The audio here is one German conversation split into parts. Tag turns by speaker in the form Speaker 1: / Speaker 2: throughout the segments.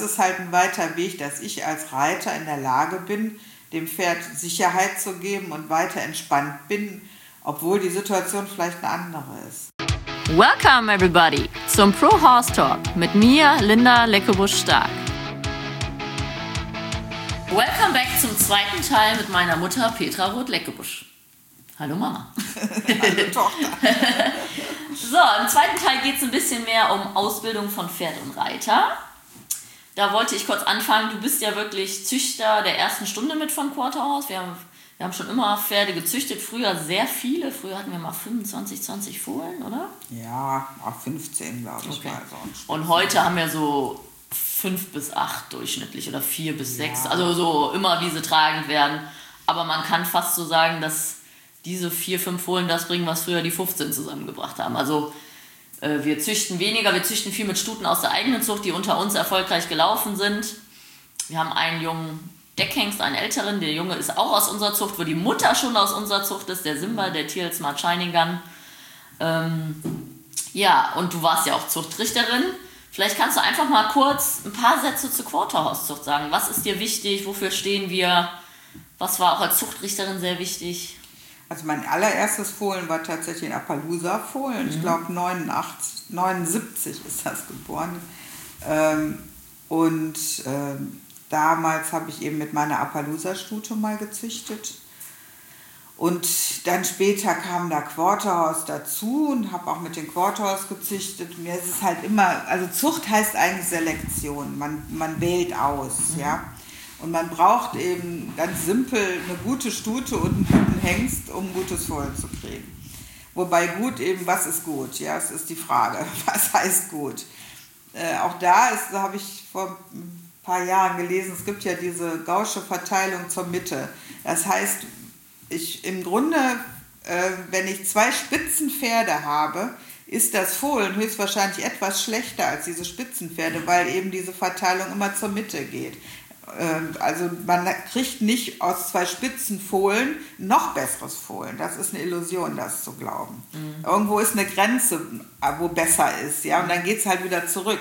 Speaker 1: ist halt ein weiter Weg, dass ich als Reiter in der Lage bin, dem Pferd Sicherheit zu geben und weiter entspannt bin, obwohl die Situation vielleicht eine andere ist.
Speaker 2: Welcome everybody zum Pro Horse Talk mit mir, Linda Leckebusch-Stark. Welcome back zum zweiten Teil mit meiner Mutter Petra Roth-Leckebusch. Hallo Mama.
Speaker 1: Hallo Tochter.
Speaker 2: So, im zweiten Teil geht es ein bisschen mehr um Ausbildung von Pferd und Reiter. Da wollte ich kurz anfangen. Du bist ja wirklich Züchter der ersten Stunde mit von Quarterhorse. Wir haben schon immer Pferde gezüchtet, früher sehr viele. Früher hatten wir mal 25, 20 Fohlen, oder?
Speaker 1: Ja, auch 15, glaube ich.
Speaker 2: Okay.
Speaker 1: Mal so.
Speaker 2: Und heute haben wir so 5 bis 8 durchschnittlich oder 4 bis 6. Also so immer, wie sie tragend werden. Aber man kann fast so sagen, dass diese 4, 5 Fohlen das bringen, was früher die 15 zusammengebracht haben. Also wir züchten weniger, wir züchten viel mit Stuten aus der eigenen Zucht, die unter uns erfolgreich gelaufen sind. Wir haben einen jungen Deckhengst, einen älteren, der Junge ist auch aus unserer Zucht, wo die Mutter schon aus unserer Zucht ist, der Simba, der Teal Smart Shining Gun. Ja, und du warst ja auch Zuchtrichterin. Vielleicht kannst du einfach mal kurz ein paar Sätze zur Quarterhorse-Zucht sagen. Was ist dir wichtig? Wofür stehen wir? Was war auch als Zuchtrichterin sehr wichtig?
Speaker 1: Also mein allererstes Fohlen war tatsächlich ein Appaloosa-Fohlen. Ich glaube 79 ist das geboren. Damals habe ich eben mit meiner Appaloosa-Stute mal gezüchtet. Und dann später kam da Quarterhorse dazu und habe auch mit den Quarterhorse gezüchtet. Mir ist es halt immer, also Zucht heißt eigentlich Selektion. Man wählt aus, ja. Und man braucht eben ganz simpel eine gute Stute und einen guten Hengst, um ein gutes Fohlen zu kriegen. Wobei gut eben, was ist gut? Ja, es ist die Frage, was heißt gut? Auch da habe ich vor ein paar Jahren gelesen, es gibt ja diese gaußsche Verteilung zur Mitte. Das heißt, im Grunde, wenn ich 2 Spitzenpferde habe, ist das Fohlen höchstwahrscheinlich etwas schlechter als diese Spitzenpferde, weil eben diese Verteilung immer zur Mitte geht. Also man kriegt nicht aus 2 Spitzenfohlen noch besseres Fohlen. Das ist eine Illusion, das zu glauben. Irgendwo ist eine Grenze, wo besser ist, ja, und dann geht es halt wieder zurück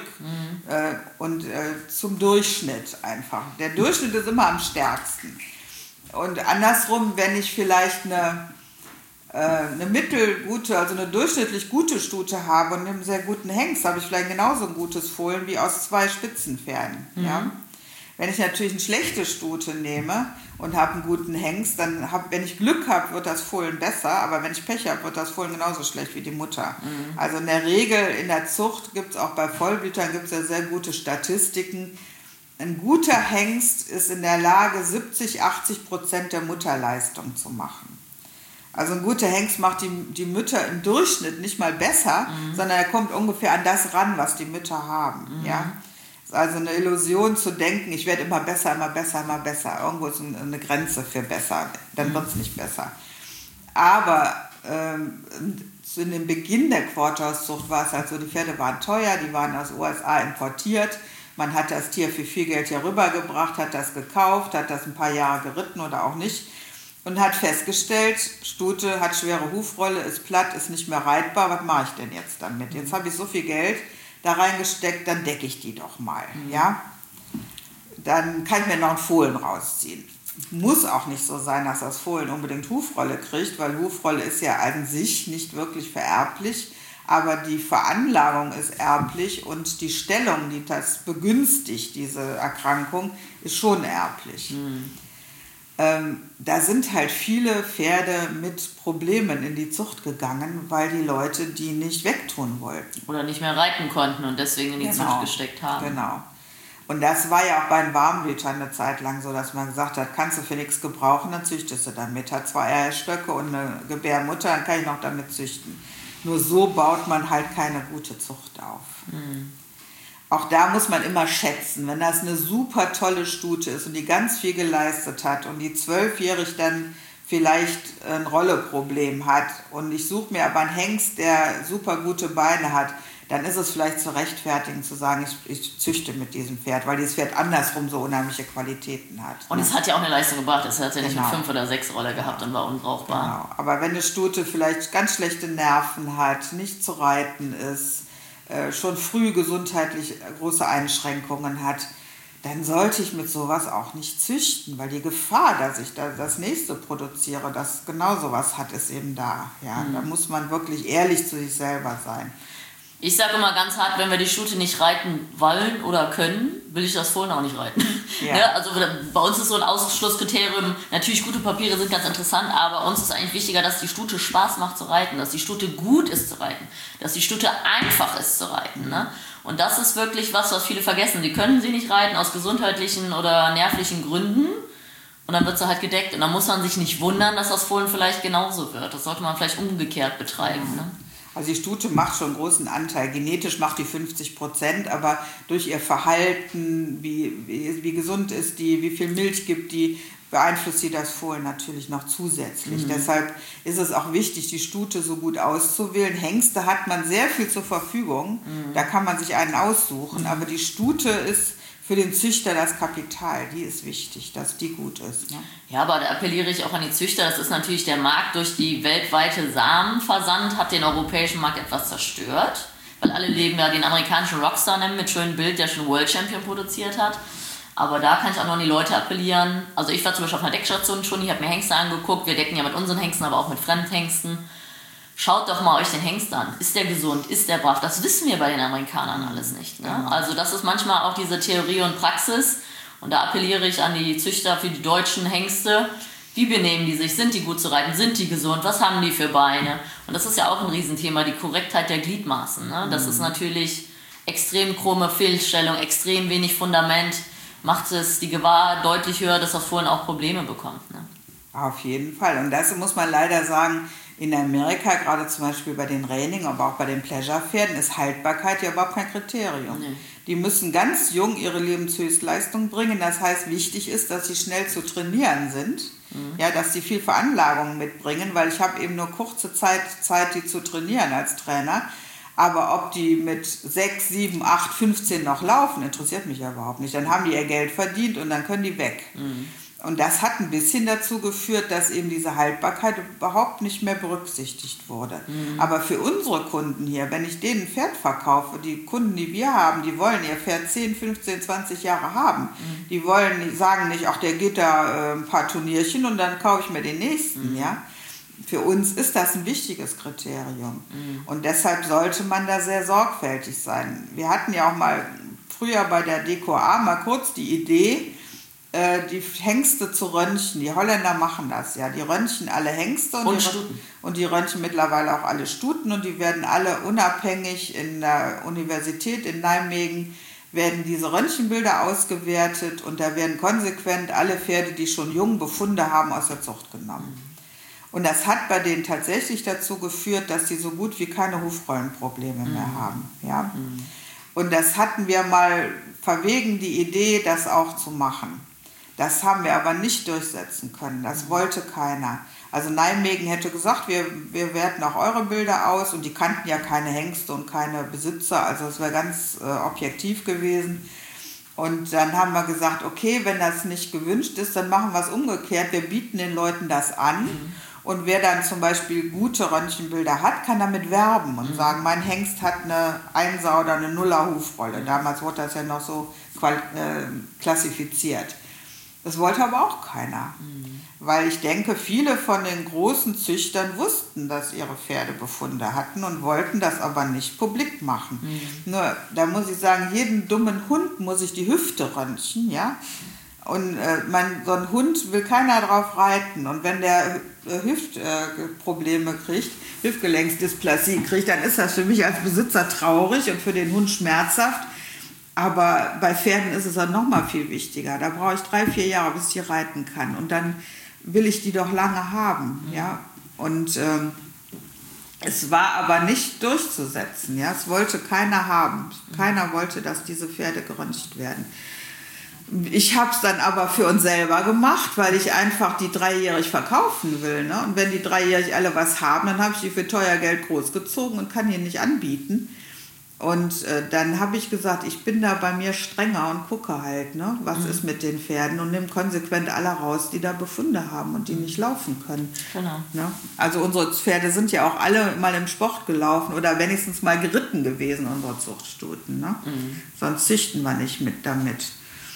Speaker 1: zum Durchschnitt einfach. Der Durchschnitt ist immer am stärksten. Und andersrum, wenn ich vielleicht eine mittelgute, also eine durchschnittlich gute Stute habe und einen sehr guten Hengst, habe ich vielleicht genauso ein gutes Fohlen wie aus 2 Spitzenpferden. Ja? Wenn ich natürlich eine schlechte Stute nehme und habe einen guten Hengst, dann wenn ich Glück habe, wird das Fohlen besser, aber wenn ich Pech habe, wird das Fohlen genauso schlecht wie die Mutter. Also in der Regel in der Zucht gibt es auch bei Vollblütern gibt's ja sehr gute Statistiken. Ein guter Hengst ist in der Lage, 70-80% der Mutterleistung zu machen. Also ein guter Hengst macht die Mütter im Durchschnitt nicht mal besser, sondern er kommt ungefähr an das ran, was die Mütter haben. Ja? Also eine Illusion zu denken, ich werde immer besser, immer besser, immer besser. Irgendwo ist eine Grenze für besser, dann wird es nicht besser. Aber zu dem Beginn der Quarterhorse-Zucht war es halt so, die Pferde waren teuer, die waren aus den USA importiert. Man hat das Tier für viel Geld hier rübergebracht, hat das gekauft, hat das ein paar Jahre geritten oder auch nicht und hat festgestellt, Stute hat schwere Hufrolle, ist platt, ist nicht mehr reitbar, was mache ich denn jetzt damit? Jetzt habe ich so viel Geld da reingesteckt, dann decke ich die doch mal, ja? Dann kann ich mir noch ein Fohlen rausziehen. Muss auch nicht so sein, dass das Fohlen unbedingt Hufrolle kriegt, weil Hufrolle ist ja an sich nicht wirklich vererblich, aber die Veranlagung ist erblich und die Stellung, die das begünstigt, diese Erkrankung, ist schon erblich. Da sind halt viele Pferde mit Problemen in die Zucht gegangen, weil die Leute die nicht wegtun wollten.
Speaker 2: Oder nicht mehr reiten konnten und deswegen in die Zucht gesteckt haben.
Speaker 1: Genau. Und das war ja auch bei den Warmblütern eine Zeit lang so, dass man gesagt hat, kannst du für nichts gebrauchen, dann züchtest du damit. Hat 2 Eierstöcke und eine Gebärmutter, dann kann ich noch damit züchten. Nur so baut man halt keine gute Zucht auf. Auch da muss man immer schätzen, wenn das eine super tolle Stute ist und die ganz viel geleistet hat und die 12-jährig dann vielleicht ein Rolleproblem hat und ich suche mir aber einen Hengst, der super gute Beine hat, dann ist es vielleicht zu rechtfertigen zu sagen, ich züchte mit diesem Pferd, weil dieses Pferd andersrum so unheimliche Qualitäten hat.
Speaker 2: Und es hat ja auch eine Leistung gebracht, es hat ja nicht eine 5 oder 6 Rolle gehabt und war unbrauchbar.
Speaker 1: Genau. Aber wenn eine Stute vielleicht ganz schlechte Nerven hat, nicht zu reiten ist, schon früh gesundheitlich große Einschränkungen hat, dann sollte ich mit sowas auch nicht züchten, weil die Gefahr, dass ich da das nächste produziere, das genau sowas hat, ist eben da. Ja? Da muss man wirklich ehrlich zu sich selber sein.
Speaker 2: Ich sage immer ganz hart, wenn wir die Stute nicht reiten wollen oder können, will ich das Fohlen auch nicht reiten. Ja. Ja, also bei uns ist so ein Ausschlusskriterium, natürlich gute Papiere sind ganz interessant, aber uns ist eigentlich wichtiger, dass die Stute Spaß macht zu reiten, dass die Stute gut ist zu reiten, dass die Stute einfach ist zu reiten. Ne? Und das ist wirklich was viele vergessen. Die können sie nicht reiten aus gesundheitlichen oder nervlichen Gründen und dann wird sie halt gedeckt. Und dann muss man sich nicht wundern, dass das Fohlen vielleicht genauso wird. Das sollte man vielleicht umgekehrt betreiben. Ne?
Speaker 1: Also die Stute macht schon einen großen Anteil. Genetisch macht die 50%, aber durch ihr Verhalten, wie gesund ist die, wie viel Milch gibt die, beeinflusst sie das Fohlen natürlich noch zusätzlich. Deshalb ist es auch wichtig, die Stute so gut auszuwählen. Hengste hat man sehr viel zur Verfügung, da kann man sich einen aussuchen, aber die Stute ist für den Züchter das Kapital, die ist wichtig, dass die gut ist. Ne?
Speaker 2: Ja, aber da appelliere ich auch an die Züchter, das ist natürlich der Markt durch die weltweite Samenversand, hat den europäischen Markt etwas zerstört, weil alle leben ja den amerikanischen Rockstar nennen mit schönem Bild, der schon World Champion produziert hat. Aber da kann ich auch noch an die Leute appellieren. Also ich war zum Beispiel auf einer Deckstation schon, ich habe mir Hengste angeguckt, wir decken ja mit unseren Hengsten, aber auch mit Fremdhengsten. Schaut doch mal euch den Hengst an. Ist der gesund? Ist der brav? Das wissen wir bei den Amerikanern alles nicht. Ne? Also das ist manchmal auch diese Theorie und Praxis. Und da appelliere ich an die Züchter für die deutschen Hengste. Wie benehmen die sich? Sind die gut zu reiten? Sind die gesund? Was haben die für Beine? Und das ist ja auch ein Riesenthema, die Korrektheit der Gliedmaßen. Ne? Das ist natürlich extrem krumme Fehlstellung, extrem wenig Fundament. Macht es die Gewahr deutlich höher, dass das Fohlen auch Probleme bekommt. Ne?
Speaker 1: Auf jeden Fall. Und das muss man leider sagen, in Amerika, gerade zum Beispiel bei den Reining, aber auch bei den Pleasure-Pferden, ist Haltbarkeit ja überhaupt kein Kriterium. Nee. Die müssen ganz jung ihre Lebenshöchstleistung bringen. Das heißt, wichtig ist, dass sie schnell zu trainieren sind, ja, dass sie viel Veranlagung mitbringen, weil ich habe eben nur kurze Zeit, die zu trainieren als Trainer. Aber ob die mit 6, 7, 8, 15 noch laufen, interessiert mich ja überhaupt nicht. Dann haben die ihr Geld verdient und dann können die weg. Und das hat ein bisschen dazu geführt, dass eben diese Haltbarkeit überhaupt nicht mehr berücksichtigt wurde. Aber für unsere Kunden hier, wenn ich denen ein Pferd verkaufe, die Kunden, die wir haben, die wollen ihr Pferd 10, 15, 20 Jahre haben. Die sagen nicht, ach, der geht da ein paar Turnierchen und dann kaufe ich mir den nächsten. Ja? Für uns ist das ein wichtiges Kriterium. Und deshalb sollte man da sehr sorgfältig sein. Wir hatten ja auch mal früher bei der DKA mal kurz die Idee, die Hengste zu röntgen. Die Holländer machen das, ja. Die röntgen alle Hengste und die röntgen mittlerweile auch alle Stuten und die werden alle unabhängig in der Universität in Nijmegen werden diese Röntgenbilder ausgewertet und da werden konsequent alle Pferde, die schon jung Befunde haben, aus der Zucht genommen. Und das hat bei denen tatsächlich dazu geführt, dass sie so gut wie keine Hufrollenprobleme mehr haben. Ja? Und das hatten wir mal verwegen, die Idee, das auch zu machen. Das haben wir aber nicht durchsetzen können. Das wollte keiner. Also Nijmegen hätte gesagt, wir werten auch eure Bilder aus und die kannten ja keine Hengste und keine Besitzer. Also es wäre ganz objektiv gewesen. Und dann haben wir gesagt, okay, wenn das nicht gewünscht ist, dann machen wir es umgekehrt. Wir bieten den Leuten das an. Und wer dann zum Beispiel gute Röntgenbilder hat, kann damit werben und sagen, mein Hengst hat eine 1er oder eine 0er Hufrolle. Damals wurde das ja noch so klassifiziert. Das wollte aber auch keiner. Weil ich denke, viele von den großen Züchtern wussten, dass ihre Pferde Befunde hatten und wollten das aber nicht publik machen. Nur, da muss ich sagen, jeden dummen Hund muss ich die Hüfte röntgen, ja. Und so ein Hund will keiner drauf reiten. Und wenn der Hüftprobleme kriegt, Hüftgelenksdysplasie kriegt, dann ist das für mich als Besitzer traurig und für den Hund schmerzhaft. Aber bei Pferden ist es dann nochmal viel wichtiger. Da brauche ich 3, 4 Jahre, bis ich die reiten kann. Und dann will ich die doch lange haben. Ja? Und es war aber nicht durchzusetzen. Ja? Es wollte keiner haben. Keiner wollte, dass diese Pferde geröntgt werden. Ich habe es dann aber für uns selber gemacht, weil ich einfach die 3-jährig verkaufen will. Ne? Und wenn die 3-jährig alle was haben, dann habe ich die für teuer Geld großgezogen und kann die nicht anbieten. Und dann habe ich gesagt, ich bin da bei mir strenger und gucke halt, ne, was ist mit den Pferden und nehme konsequent alle raus, die da Befunde haben und die nicht laufen können.
Speaker 2: Genau.
Speaker 1: Ne? Also unsere Pferde sind ja auch alle mal im Sport gelaufen oder wenigstens mal geritten gewesen, unsere Zuchtstuten. Ne? Sonst züchten wir nicht damit.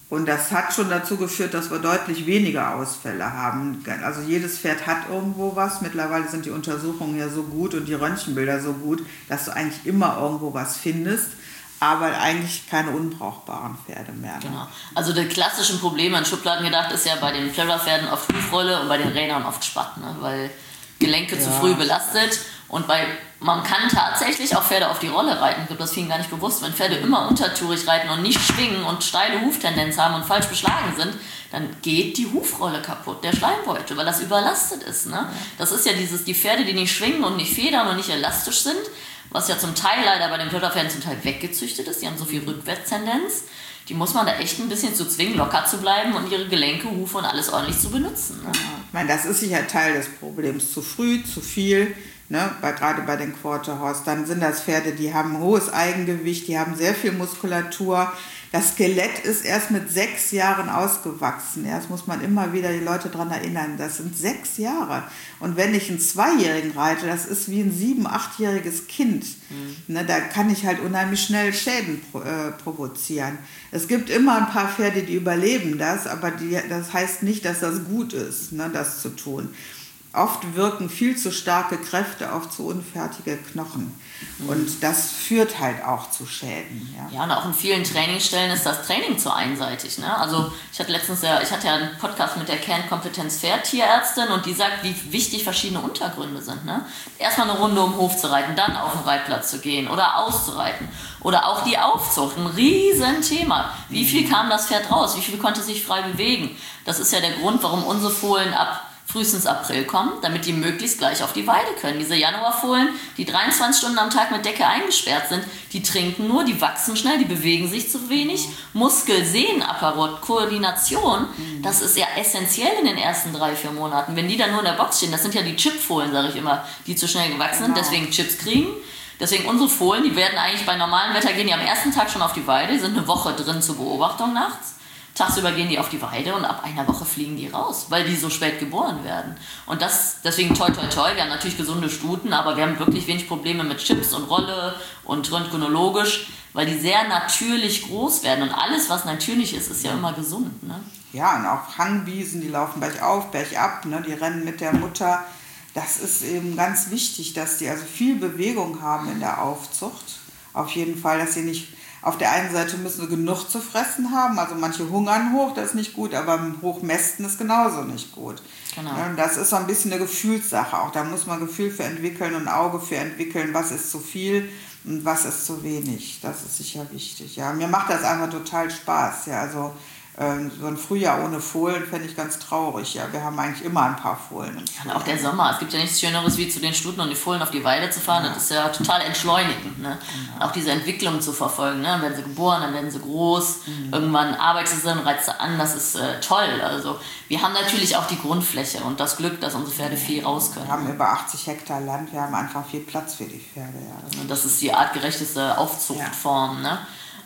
Speaker 1: Und das hat schon dazu geführt, dass wir deutlich weniger Ausfälle haben. Also jedes Pferd hat irgendwo was. Mittlerweile sind die Untersuchungen ja so gut und die Röntgenbilder so gut, dass du eigentlich immer irgendwo was findest. Aber eigentlich keine unbrauchbaren Pferde mehr. Ne?
Speaker 2: Genau. Also die klassischen Probleme in Schubladen gedacht ist ja bei den Pleasure-Pferden oft Hufrolle und bei den Ränern oft Spatt, ne? Weil Gelenke zu früh belastet. Und man kann tatsächlich auch Pferde auf die Rolle reiten. Ich glaube, das vielen gar nicht bewusst. Wenn Pferde immer untertourig reiten und nicht schwingen und steile Huftendenz haben und falsch beschlagen sind, dann geht die Hufrolle kaputt, der Schleimbeutel, weil das überlastet ist. Ne? Das ist ja die Pferde, die nicht schwingen und nicht federn und nicht elastisch sind, was ja zum Teil leider bei den Pleasure-Pferden zum Teil weggezüchtet ist. Die haben so viel Rückwärtstendenz. Die muss man da echt ein bisschen zu zwingen, locker zu bleiben und ihre Gelenke, Hufe und alles ordentlich zu benutzen. Ne?
Speaker 1: Ich meine, das ist sicher Teil des Problems. Zu früh, zu viel, ne? Gerade bei den Quarter Horse. Dann sind das Pferde, die haben ein hohes Eigengewicht, die haben sehr viel Muskulatur. Das Skelett ist erst mit 6 Jahren ausgewachsen. Ja, das muss man immer wieder die Leute daran erinnern. Das sind 6 Jahre. Und wenn ich einen 2-Jährigen reite, das ist wie ein 7-, 8-jähriges Kind. Ne, da kann ich halt unheimlich schnell Schäden provozieren. Es gibt immer ein paar Pferde, die überleben das, aber das heißt nicht, dass das gut ist, ne, das zu tun. Oft wirken viel zu starke Kräfte auf zu unfertige Knochen. Und das führt halt auch zu Schäden.
Speaker 2: Ja, und auch in vielen Trainingsstellen ist das Training zu einseitig. Ne? Also ich hatte ja einen Podcast mit der Kernkompetenz-Pferd-Tierärztin und die sagt, wie wichtig verschiedene Untergründe sind. Ne? Erstmal eine Runde um den Hof zu reiten, dann auf den Reitplatz zu gehen oder auszureiten. Oder auch die Aufzucht, ein Riesenthema. Wie viel kam das Pferd raus? Wie viel konnte sich frei bewegen? Das ist ja der Grund, warum unsere Fohlen frühestens April kommen, damit die möglichst gleich auf die Weide können. Diese Januarfohlen, die 23 Stunden am Tag mit Decke eingesperrt sind, die trinken nur, die wachsen schnell, die bewegen sich zu wenig. Muskel, Sehnenapparat, Koordination, das ist ja essentiell in den ersten 3-4 Monaten. Wenn die dann nur in der Box stehen, das sind ja die Chipfohlen, sage ich immer, die zu schnell gewachsen sind, deswegen Chips kriegen. Deswegen unsere Fohlen, die werden eigentlich bei normalem Wetter, gehen die am ersten Tag schon auf die Weide, die sind eine Woche drin zur Beobachtung nachts. Tagsüber gehen die auf die Weide und ab einer Woche fliegen die raus, weil die so spät geboren werden. Und deswegen toi toi toi, wir haben natürlich gesunde Stuten, aber wir haben wirklich wenig Probleme mit Chips und Rolle und röntgenologisch, weil die sehr natürlich groß werden. Und alles, was natürlich ist, ist ja immer gesund. Ne?
Speaker 1: Ja, und auch Hangwiesen, die laufen bergauf, bergab, ne? Die rennen mit der Mutter. Das ist eben ganz wichtig, dass die also viel Bewegung haben in der Aufzucht. Auf jeden Fall, dass sie nicht... Auf der einen Seite müssen sie genug zu fressen haben, also manche hungern hoch, das ist nicht gut, aber Hochmästen ist genauso nicht gut.
Speaker 2: Genau.
Speaker 1: Das ist so ein bisschen eine Gefühlssache auch, da muss man Gefühl für entwickeln und ein Auge für entwickeln, was ist zu viel und was ist zu wenig, das ist sicher wichtig. Ja. Mir macht das einfach total Spaß, ja, also so ein Frühjahr ohne Fohlen fände ich ganz traurig. Ja, wir haben eigentlich immer ein paar Fohlen.
Speaker 2: Und auch der Sommer. Es gibt ja nichts Schöneres, wie zu den Stuten und die Fohlen auf die Weide zu fahren. Ja. Das ist ja total entschleunigend. Ne? Genau. Auch diese Entwicklung zu verfolgen. Ne? Dann werden sie geboren, dann werden sie groß. Irgendwann arbeitest du und reizt du an. Das ist toll. Also wir haben natürlich auch die Grundfläche und das Glück, dass unsere Pferde viel raus können.
Speaker 1: Wir haben über 80 Hektar Land. Wir haben einfach viel Platz für die Pferde. Ja.
Speaker 2: Und das ist die artgerechteste Aufzuchtform. Ja. Ne?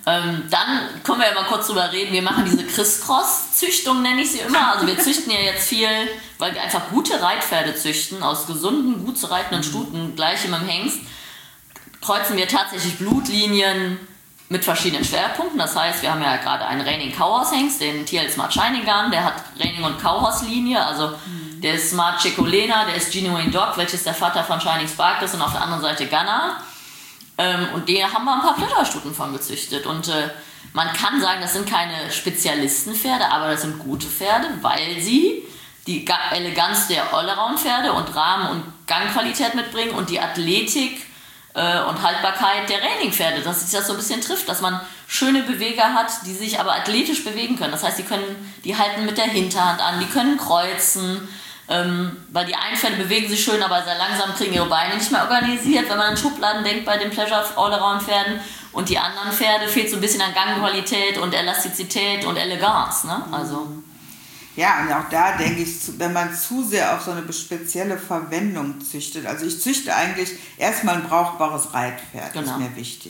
Speaker 2: Dann können wir ja mal kurz drüber reden. Wir machen diese Criss-Cross-Züchtung, nenne ich sie immer. Also wir züchten ja jetzt viel, weil wir einfach gute Reitpferde züchten, aus gesunden, gut zu reitenden Stuten, gleich mit dem Hengst, kreuzen wir tatsächlich Blutlinien mit verschiedenen Schwerpunkten. Das heißt, wir haben ja gerade einen Reining Cowhorse-Hengst, den TL Smart Shining Gun, der hat Reining und Cowhorse-Linie, also der ist Smart Chicolena, der ist Genuine Dog, welches der Vater von Shining Spark ist, und auf der anderen Seite Gunner. Und da haben wir ein paar Pleasure-Stuten von gezüchtet. Und man kann sagen, das sind keine Spezialistenpferde, aber das sind gute Pferde, weil sie die Eleganz der Allround-Pferde und Rahmen- und Gangqualität mitbringen und die Athletik und Haltbarkeit der Reining-Pferde, dass sich das so ein bisschen trifft, dass man schöne Beweger hat, die sich aber athletisch bewegen können. Das heißt, die halten mit der Hinterhand an, die können kreuzen, weil die einen Pferde bewegen sich schön, aber sehr langsam, kriegen ihre Beine nicht mehr organisiert, wenn man an Schubladen denkt bei den Pleasure Allround-Pferden, und die anderen Pferde fehlt so ein bisschen an Gangqualität und Elastizität und Eleganz. Ne? Also.
Speaker 1: Ja, und auch da denke ich, wenn man zu sehr auf so eine spezielle Verwendung züchtet, also ich züchte eigentlich erstmal ein brauchbares Reitpferd, genau. Ist mir wichtig.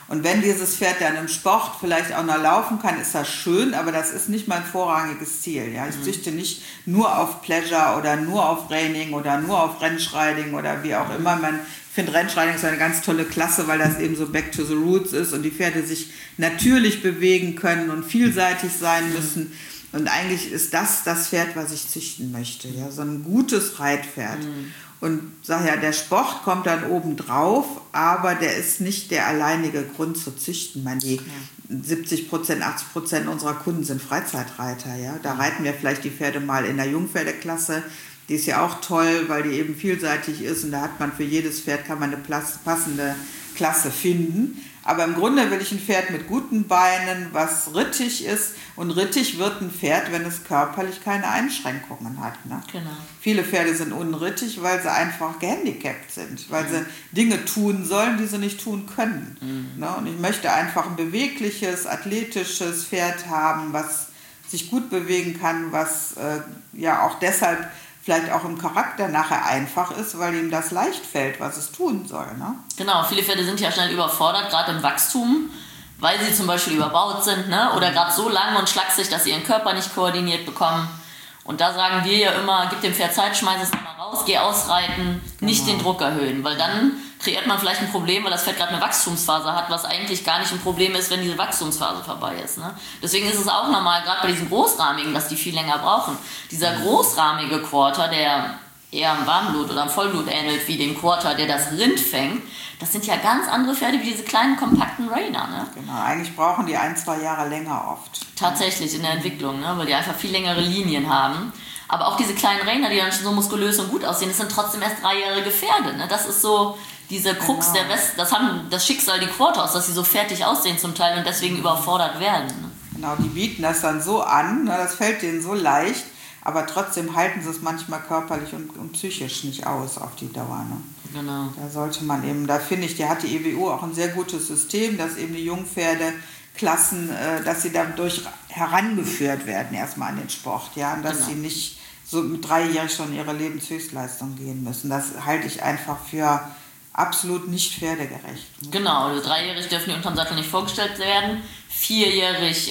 Speaker 1: Und wenn dieses Pferd dann im Sport vielleicht auch noch laufen kann, ist das schön, aber das ist nicht mein vorrangiges Ziel. Ja? Ich züchte nicht nur auf Pleasure oder nur auf Reining oder nur auf Rennschriding oder wie auch immer. Ich finde Rennschriding ist eine ganz tolle Klasse, weil das eben so back to the roots ist und die Pferde sich natürlich bewegen können und vielseitig sein müssen. Und eigentlich ist das Pferd, was ich züchten möchte. Ja? So ein gutes Reitpferd. Und sag ja, der Sport kommt dann oben drauf, aber der ist nicht der alleinige Grund zu züchten. Ich meine, die 70%, 80% unserer Kunden sind Freizeitreiter. Ja? Da reiten wir vielleicht die Pferde mal in der Jungpferdeklasse. Die ist ja auch toll, weil die eben vielseitig ist und da hat man für jedes Pferd kann man eine passende Klasse finden. Aber im Grunde will ich ein Pferd mit guten Beinen, was rittig ist. Und rittig wird ein Pferd, wenn es körperlich keine Einschränkungen hat. Ne?
Speaker 2: Genau.
Speaker 1: Viele Pferde sind unrittig, weil sie einfach gehandicapt sind. Weil sie Dinge tun sollen, die sie nicht tun können. Ne? Und ich möchte einfach ein bewegliches, athletisches Pferd haben, was sich gut bewegen kann, was ja auch deshalb vielleicht auch im Charakter nachher einfach ist, weil ihm das leicht fällt, was es tun soll. Ne?
Speaker 2: Genau, viele Pferde sind ja schnell überfordert, gerade im Wachstum, weil sie zum Beispiel überbaut sind, ne? Oder gerade so lang und schlaksig, dass sie ihren Körper nicht koordiniert bekommen. Und da sagen wir ja immer, gib dem Pferd Zeit, schmeiß es mal raus, geh ausreiten, nicht den Druck erhöhen, weil dann kreiert man vielleicht ein Problem, weil das Pferd gerade eine Wachstumsphase hat, was eigentlich gar nicht ein Problem ist, wenn diese Wachstumsphase vorbei ist. Ne? Deswegen ist es auch normal, gerade bei diesen Großrahmigen, dass die viel länger brauchen. Dieser großrahmige Quarter, der eher am Warmblut oder am Vollblut ähnelt wie dem Quarter, der das Rind fängt, das sind ja ganz andere Pferde wie diese kleinen, kompakten Reiner. Ne?
Speaker 1: Genau, eigentlich brauchen die 1-2 Jahre länger oft.
Speaker 2: Tatsächlich in der Entwicklung, ne? Weil die einfach viel längere Linien haben. Aber auch diese kleinen Reiner, die dann schon so muskulös und gut aussehen, das sind trotzdem erst 3-jährige Pferde. Ne? Das ist so diese Krux der West, das haben das Schicksal die Quarters, dass sie so fertig aussehen zum Teil und deswegen überfordert werden. Ne?
Speaker 1: Genau, die bieten das dann so an, ne? Das fällt denen so leicht, aber trotzdem halten sie es manchmal körperlich und psychisch nicht aus auf die Dauer. Ne?
Speaker 2: Genau.
Speaker 1: Da sollte man eben, da finde ich, hat die EWU auch ein sehr gutes System, dass eben die Jungpferdeklassen, dass sie dadurch herangeführt werden erstmal an den Sport, ja, und dass sie nicht so mit 3-jährig schon ihre Lebenshöchstleistung gehen müssen. Das halte ich einfach für absolut nicht pferdegerecht.
Speaker 2: Genau, also 3-jährig dürfen die unterm Sattel nicht vorgestellt werden. 4-jährig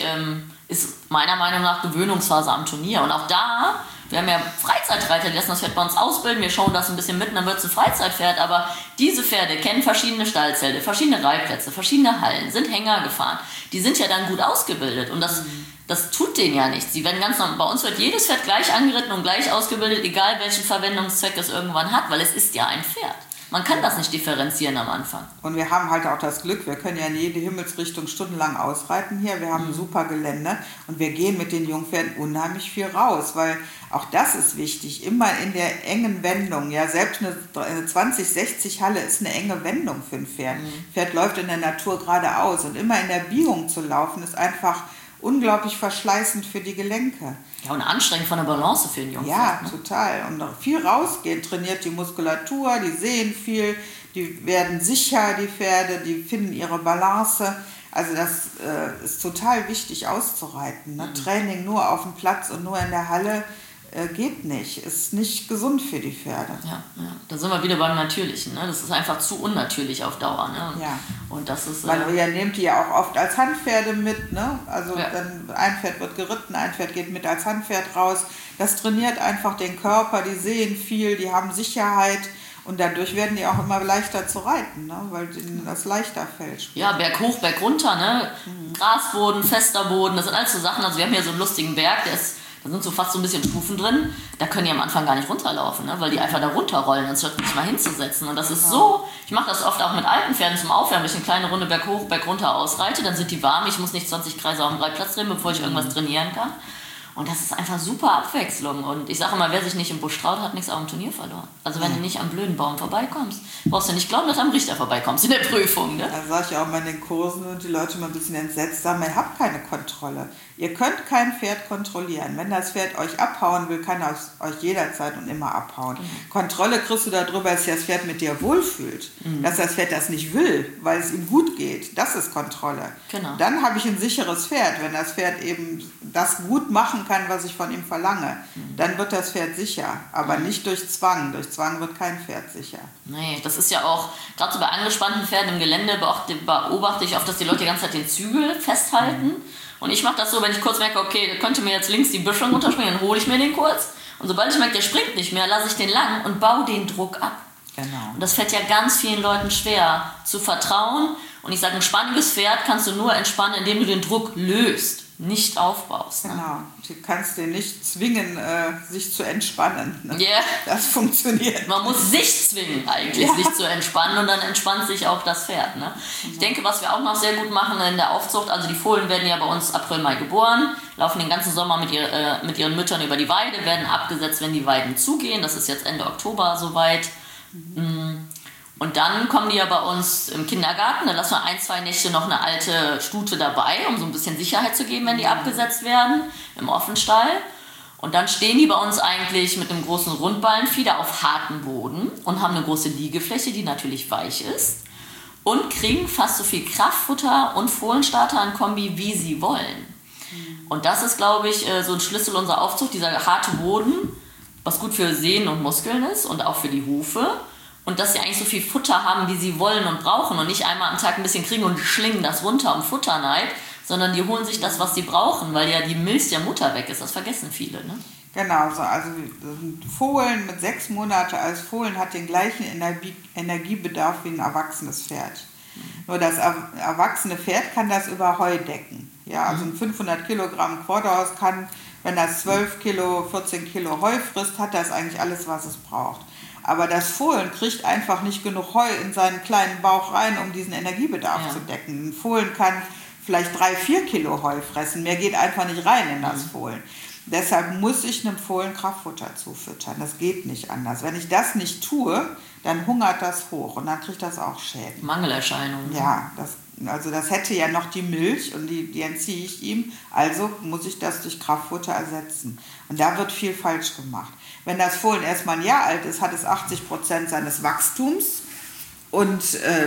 Speaker 2: ist meiner Meinung nach Gewöhnungsphase am Turnier. Und auch da, wir haben ja Freizeitreiter, die lassen das Pferd bei uns ausbilden, wir schauen das ein bisschen mit, dann wird es ein Freizeitpferd, aber diese Pferde kennen verschiedene Stallzelte, verschiedene Reitplätze, verschiedene Hallen, sind Hänger gefahren. Die sind ja dann gut ausgebildet und das tut denen ja nichts. Sie werden ganz normal, bei uns wird jedes Pferd gleich angeritten und gleich ausgebildet, egal welchen Verwendungszweck es irgendwann hat, weil es ist ja ein Pferd. Man kann das nicht differenzieren am Anfang.
Speaker 1: Und wir haben halt auch das Glück, wir können ja in jede Himmelsrichtung stundenlang ausreiten hier. Wir haben ein super Gelände und wir gehen mit den Jungpferden unheimlich viel raus, weil auch das ist wichtig, immer in der engen Wendung. Ja, selbst eine 20-60 Halle ist eine enge Wendung für ein Pferd. Pferd läuft in der Natur geradeaus und immer in der Biegung zu laufen ist einfach unglaublich verschleißend für die Gelenke.
Speaker 2: Ja, und anstrengend von der Balance für den Jungen.
Speaker 1: Ja, total. Und viel rausgehen, trainiert die Muskulatur, die sehen viel, die werden sicher, die Pferde, die finden ihre Balance. Also das ist total wichtig auszureiten. Ne? Training nur auf dem Platz und nur in der Halle geht nicht, ist nicht gesund für die Pferde.
Speaker 2: Ja, da sind wir wieder beim Natürlichen. Ne? Das ist einfach zu unnatürlich auf Dauer. Ne? Und das ist,
Speaker 1: man nehmt die ja auch oft als Handpferde mit. Ne? Also dann ein Pferd wird geritten, ein Pferd geht mit als Handpferd raus. Das trainiert einfach den Körper, die sehen viel, die haben Sicherheit. Und dadurch werden die auch immer leichter zu reiten, ne? Weil ihnen das leichter fällt.
Speaker 2: Ja, Berg hoch, Berg runter, ne? Grasboden, fester Boden, das sind alles so Sachen. Also wir haben hier so einen lustigen Berg, da sind so fast so ein bisschen Stufen drin. Da können die am Anfang gar nicht runterlaufen, ne? Weil die einfach da runterrollen, anstatt sich mal hinzusetzen. Und das ist so, ich mache das oft auch mit alten Pferden zum Aufwärmen, wenn ich eine kleine Runde Berg hoch, Berg runter ausreite, dann sind die warm, ich muss nicht 20 Kreise auf dem Reitplatz drehen, bevor ich irgendwas trainieren kann. Und das ist einfach super Abwechslung. Und ich sage immer, wer sich nicht im Busch traut, hat nichts auf dem Turnier verloren. Also wenn du nicht am blöden Baum vorbeikommst, brauchst du nicht glauben, dass du am Richter vorbeikommst in der Prüfung. Ne?
Speaker 1: Da sage ich auch mal in den Kursen und die Leute mal ein bisschen entsetzt sagen, ihr habt keine Kontrolle. Ihr könnt kein Pferd kontrollieren. Wenn das Pferd euch abhauen will, kann es euch jederzeit und immer abhauen. Kontrolle kriegst du darüber, dass das Pferd mit dir wohlfühlt. Dass das Pferd das nicht will, weil es ihm gut geht. Das ist Kontrolle.
Speaker 2: Genau.
Speaker 1: Dann habe ich ein sicheres Pferd. Wenn das Pferd eben das gut machen kann, was ich von ihm verlange, dann wird das Pferd sicher, aber nicht durch Zwang. Durch Zwang wird kein Pferd sicher.
Speaker 2: Nee, das ist ja auch, gerade so bei angespannten Pferden im Gelände beobachte ich oft, dass die Leute die ganze Zeit den Zügel festhalten. Und ich mache das so, wenn ich kurz merke, okay, der könnte mir jetzt links die Böschung runterspringen, dann hole ich mir den kurz. Und sobald ich merke, der springt nicht mehr, lasse ich den lang und baue den Druck ab.
Speaker 1: Genau.
Speaker 2: Und das fällt ja ganz vielen Leuten schwer, zu vertrauen. Und ich sage, ein spannendes Pferd kannst du nur entspannen, indem du den Druck löst, nicht aufbaust. Ne?
Speaker 1: Genau. Du kannst den nicht zwingen, sich zu entspannen. Ne?
Speaker 2: Yeah.
Speaker 1: Das funktioniert.
Speaker 2: Man muss sich zwingen, eigentlich, sich zu entspannen, und dann entspannt sich auch das Pferd. Ne? Ich denke, was wir auch noch sehr gut machen in der Aufzucht, also die Fohlen werden ja bei uns April, Mai geboren, laufen den ganzen Sommer mit ihren Müttern über die Weide, werden abgesetzt, wenn die Weiden zugehen. Das ist jetzt Ende Oktober soweit. Und dann kommen die ja bei uns im Kindergarten, dann lassen wir 1-2 Nächte noch eine alte Stute dabei, um so ein bisschen Sicherheit zu geben, wenn die abgesetzt werden, im Offenstall. Und dann stehen die bei uns eigentlich mit einem großen Rundballenfieder auf hartem Boden und haben eine große Liegefläche, die natürlich weich ist, und kriegen fast so viel Kraftfutter und Fohlenstarter an Kombi, wie sie wollen. Und das ist, glaube ich, so ein Schlüssel unserer Aufzucht, dieser harte Boden, was gut für Sehnen und Muskeln ist und auch für die Hufe. Und dass sie eigentlich so viel Futter haben, wie sie wollen und brauchen, und nicht einmal am Tag ein bisschen kriegen und schlingen das runter um Futterneid, sondern die holen sich das, was sie brauchen, weil ja die Milch der Mutter weg ist. Das vergessen viele. Ne?
Speaker 1: Genau, so, also ein Fohlen mit 6 Monate als Fohlen hat den gleichen Energiebedarf wie ein erwachsenes Pferd. Nur das erwachsene Pferd kann das über Heu decken. Ja, also ein 500 Kilogramm Quarterhaus kann, wenn das 12 Kilo, 14 Kilo Heu frisst, hat das eigentlich alles, was es braucht. Aber das Fohlen kriegt einfach nicht genug Heu in seinen kleinen Bauch rein, um diesen Energiebedarf zu decken. Ein Fohlen kann vielleicht 3-4 Kilo Heu fressen, mehr geht einfach nicht rein in das Fohlen. Deshalb muss ich einem Fohlen Kraftfutter zufüttern, das geht nicht anders. Wenn ich das nicht tue, dann hungert das hoch und dann kriegt das auch Schäden.
Speaker 2: Mangelerscheinungen.
Speaker 1: Ja, das hätte ja noch die Milch und die entziehe ich ihm, also muss ich das durch Kraftfutter ersetzen. Und da wird viel falsch gemacht. Wenn das Fohlen erstmal ein Jahr alt ist, hat es 80% seines Wachstums und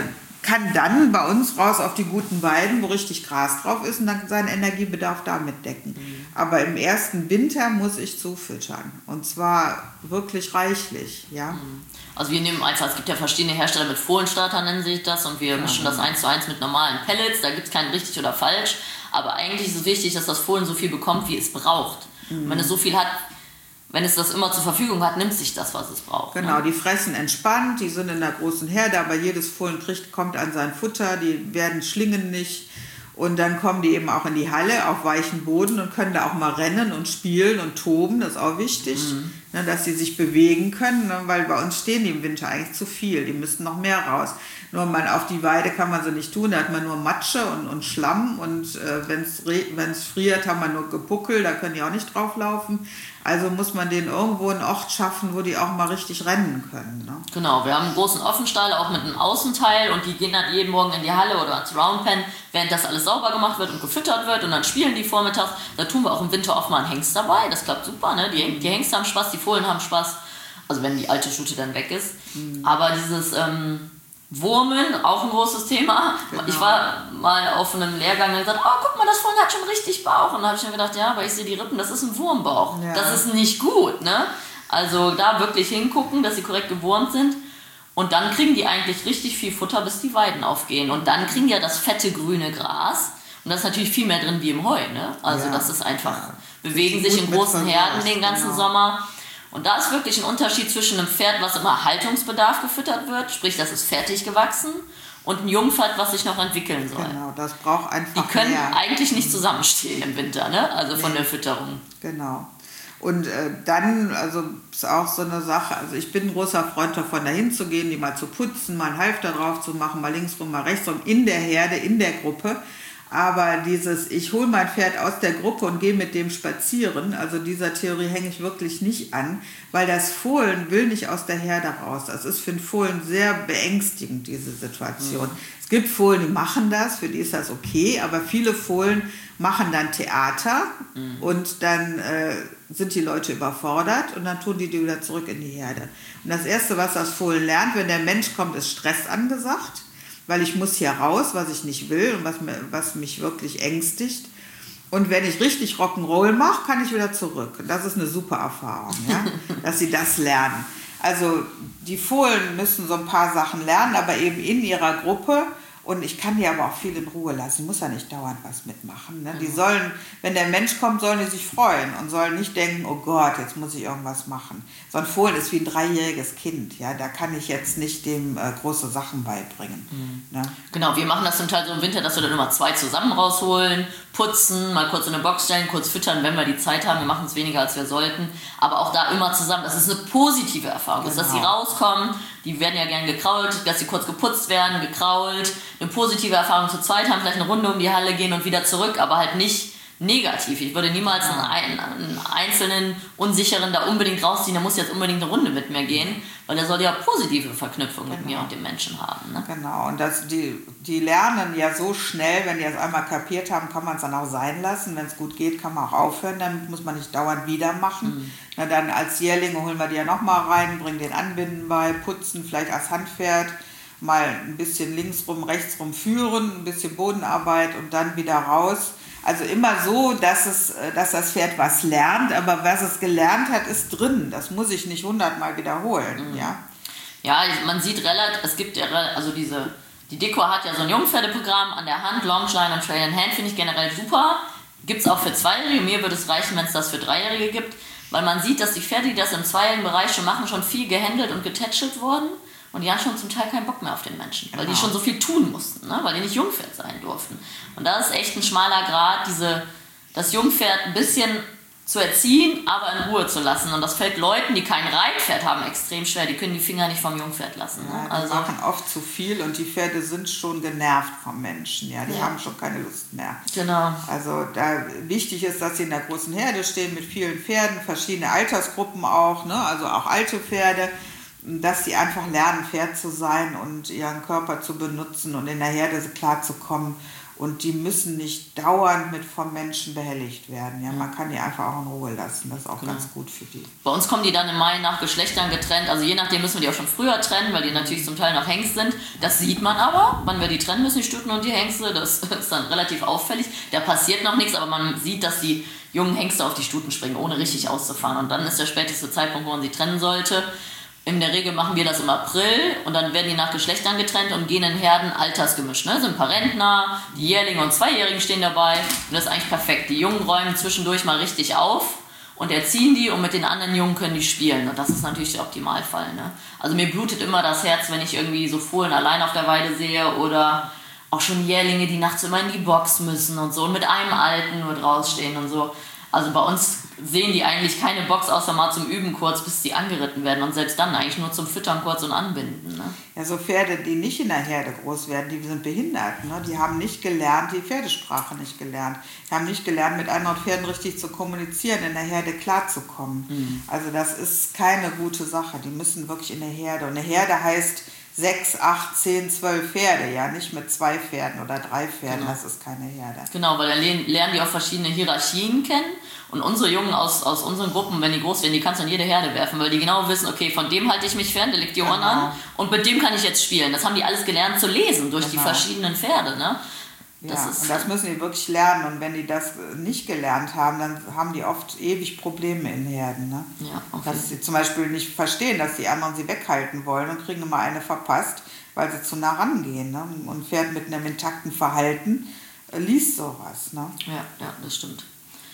Speaker 1: kann dann bei uns raus auf die guten Weiden, wo richtig Gras drauf ist, und dann seinen Energiebedarf damit decken. Aber im ersten Winter muss ich zufüttern, und zwar wirklich reichlich. Ja?
Speaker 2: Also wir nehmen einfach, es gibt ja verschiedene Hersteller mit Fohlenstarter, nennen sich das, und wir mischen das 1:1 mit normalen Pellets, da gibt es kein richtig oder falsch, aber eigentlich ist es wichtig, dass das Fohlen so viel bekommt, wie es braucht. Und wenn es so viel hat, wenn es das immer zur Verfügung hat, nimmt sich das, was es braucht.
Speaker 1: Genau,
Speaker 2: ne?
Speaker 1: Die fressen entspannt, die sind in der großen Herde, aber jedes Fohlen kommt an sein Futter, die werden schlingen nicht. Und dann kommen die eben auch in die Halle auf weichen Boden und können da auch mal rennen und spielen und toben, das ist auch wichtig, ne, dass sie sich bewegen können, ne, weil bei uns stehen die im Winter eigentlich zu viel, die müssten noch mehr raus. Nur auf die Weide kann man sie nicht tun, da hat man nur Matsche und Schlamm, und wenn es friert, haben wir nur Gepuckel, da können die auch nicht drauf laufen. Also muss man denen irgendwo einen Ort schaffen, wo die auch mal richtig rennen können. Ne?
Speaker 2: Genau, wir haben einen großen Offenstall, auch mit einem Außenteil, und die gehen dann jeden Morgen in die Halle oder ins Roundpen, während das alles sauber gemacht wird und gefüttert wird, und dann spielen die vormittags. Da tun wir auch im Winter oft mal einen Hengst dabei, das klappt super, ne? Die Hengste haben Spaß, die Fohlen haben Spaß, also wenn die alte Stute dann weg ist. Aber dieses Wurmen, auch ein großes Thema. Genau. Ich war mal auf einem Lehrgang und gesagt, oh, guck mal, das Fohlen hat schon richtig Bauch. Und da habe ich mir gedacht, ja, aber ich sehe die Rippen, das ist ein Wurmbauch. Ja. Das ist nicht gut, ne? Also da wirklich hingucken, dass sie korrekt gewurmt sind. Und dann kriegen die eigentlich richtig viel Futter, bis die Weiden aufgehen. Und dann kriegen die ja das fette grüne Gras. Und da ist natürlich viel mehr drin wie im Heu, ne? Also das ist einfach, bewegen sich in großen Herden den ganzen Sommer. Und da ist wirklich ein Unterschied zwischen einem Pferd, was immer Haltungsbedarf gefüttert wird, sprich, das ist fertig gewachsen, und ein Jungpferd, was sich noch entwickeln soll.
Speaker 1: Genau, das braucht einfach
Speaker 2: Die können
Speaker 1: mehr.
Speaker 2: eigentlich nicht zusammenstehen im Winter, ne? Also von der Fütterung.
Speaker 1: Genau. Und dann, also ist auch so eine Sache, also ich bin ein großer Freund davon, dahin zu gehen, die mal zu putzen, mal einen Halfter drauf zu machen, mal links rum, mal rechts rum, in der Herde, in der Gruppe. Aber ich hole mein Pferd aus der Gruppe und gehe mit dem spazieren, also dieser Theorie hänge ich wirklich nicht an, weil das Fohlen will nicht aus der Herde raus. Das ist für ein Fohlen sehr beängstigend, diese Situation. Es gibt Fohlen, die machen das, für die ist das okay, aber viele Fohlen machen dann Theater und dann sind die Leute überfordert und dann tun die wieder zurück in die Herde. Und das Erste, was das Fohlen lernt, wenn der Mensch kommt, ist Stress angesagt, weil ich muss hier raus, was ich nicht will und was mich wirklich ängstigt. Und wenn ich richtig Rock'n'Roll mache, kann ich wieder zurück. Das ist eine super Erfahrung, ja? Dass sie das lernen. Also die Fohlen müssen so ein paar Sachen lernen, aber eben in ihrer Gruppe. Und ich kann die aber auch viel in Ruhe lassen. Ich muss ja nicht dauernd was mitmachen. Ne? Die sollen, wenn der Mensch kommt, sollen die sich freuen und sollen nicht denken, oh Gott, jetzt muss ich irgendwas machen. So ein Fohlen ist wie ein 3-jähriges Kind. Ja? Da kann ich jetzt nicht dem große Sachen beibringen. Ne?
Speaker 2: Genau, wir machen das zum Teil so im Winter, dass wir dann immer 2 zusammen rausholen, putzen, mal kurz in eine Box stellen, kurz füttern, wenn wir die Zeit haben. Wir machen es weniger, als wir sollten. Aber auch da immer zusammen. Das ist eine positive Erfahrung. Genau. Dass sie rauskommen, die werden ja gern gekrault, dass sie kurz geputzt werden, gekrault. Eine positive Erfahrung zu zweit haben, vielleicht eine Runde um die Halle gehen und wieder zurück, aber halt nicht negativ. Ich würde niemals einen einzelnen Unsicheren da unbedingt rausziehen, der muss jetzt unbedingt eine Runde mit mir gehen, weil der soll ja positive Verknüpfung mit mir und dem Menschen haben. Ne?
Speaker 1: Genau, und die lernen ja so schnell, wenn die es einmal kapiert haben, kann man es dann auch sein lassen. Wenn es gut geht, kann man auch aufhören, damit muss man nicht dauernd wieder machen. Na, dann als Jährlinge holen wir die ja nochmal rein, bringen den Anbinden bei, putzen, vielleicht als Handpferd, mal ein bisschen links rum, rechts rum führen, ein bisschen Bodenarbeit und dann wieder raus. Also immer so, dass das Pferd was lernt, aber was es gelernt hat, ist drin. Das muss ich nicht 100-mal wiederholen.
Speaker 2: Ja, man sieht relativ, es gibt ja, also die Deko hat ja so ein Jungpferdeprogramm an der Hand, Longline und Trail in Hand finde ich generell super. Gibt es auch für 2-Jährige, mir würde es reichen, wenn es das für 3-Jährige gibt, weil man sieht, dass die Pferde, die das im 2-jährigen Bereich schon machen, schon viel gehandelt und getätschelt wurden. Und die haben schon zum Teil keinen Bock mehr auf den Menschen, weil die schon so viel tun mussten, ne? Weil die nicht Jungpferd sein durften. Und da ist echt ein schmaler Grat, das Jungpferd ein bisschen zu erziehen, aber in Ruhe zu lassen. Und das fällt Leuten, die kein Reitpferd haben, extrem schwer. Die können die Finger nicht vom Jungpferd lassen. Ne?
Speaker 1: Ja, die machen oft zu viel und die Pferde sind schon genervt vom Menschen. Ja, die haben schon keine Lust mehr.
Speaker 2: Genau.
Speaker 1: Also wichtig ist, dass sie in der großen Herde stehen mit vielen Pferden, verschiedene Altersgruppen auch, ne? Also auch alte Pferde, dass sie einfach lernen, Pferd zu sein und ihren Körper zu benutzen und in der Herde klarzukommen. Und die müssen nicht dauernd vom Menschen behelligt werden. Ja, man kann die einfach auch in Ruhe lassen. Das ist auch ganz gut für die.
Speaker 2: Bei uns kommen die dann im Mai nach Geschlechtern getrennt. Also je nachdem müssen wir die auch schon früher trennen, weil die natürlich zum Teil noch Hengst sind. Das sieht man aber, wann wir die trennen müssen, die Stuten und die Hengste. Das ist dann relativ auffällig. Da passiert noch nichts, aber man sieht, dass die jungen Hengste auf die Stuten springen, ohne richtig auszufahren. Und dann ist der späteste Zeitpunkt, wo man sie trennen sollte. In der Regel machen wir das im April und dann werden die nach Geschlechtern getrennt und gehen in Herden altersgemischt. Ne? Sind ein paar Rentner, die Jährlinge und 2-Jährigen stehen dabei und das ist eigentlich perfekt. Die Jungen räumen zwischendurch mal richtig auf und erziehen die und mit den anderen Jungen können die spielen. Und das ist natürlich der Optimalfall. Ne? Also mir blutet immer das Herz, wenn ich irgendwie so Fohlen allein auf der Weide sehe oder auch schon Jährlinge, die nachts immer in die Box müssen und so und mit einem Alten nur draußen stehen und so. Also bei uns sehen die eigentlich keine Box, außer mal zum Üben kurz, bis die angeritten werden. Und selbst dann eigentlich nur zum Füttern kurz und Anbinden. Ne?
Speaker 1: Ja, so Pferde, die nicht in der Herde groß werden, die sind behindert. Ne? Die haben nicht gelernt, die Pferdesprache nicht gelernt. Die haben nicht gelernt, mit anderen Pferden richtig zu kommunizieren, in der Herde klarzukommen. Also das ist keine gute Sache. Die müssen wirklich in der Herde. Und eine Herde heißt 6, 8, 10, 12 Pferde, ja, nicht mit 2 Pferden oder 3 Pferden, genau. Das ist keine Herde.
Speaker 2: Genau, weil dann lernen die auch verschiedene Hierarchien kennen und unsere Jungen aus unseren Gruppen, wenn die groß werden, die kannst du in jede Herde werfen, weil die genau wissen, okay, von dem halte ich mich fern, der legt die Ohren an und mit dem kann ich jetzt spielen. Das haben die alles gelernt zu lesen durch die verschiedenen Pferde, ne?
Speaker 1: Und das müssen die wirklich lernen und wenn die das nicht gelernt haben, dann haben die oft ewig Probleme in Herden. Ne? Ja, okay. Dass sie zum Beispiel nicht verstehen, dass die anderen sie weghalten wollen und kriegen immer eine verpasst, weil sie zu nah rangehen. Ne? Und ein Pferd mit einem intakten Verhalten liest sowas. Ne?
Speaker 2: Ja, das stimmt.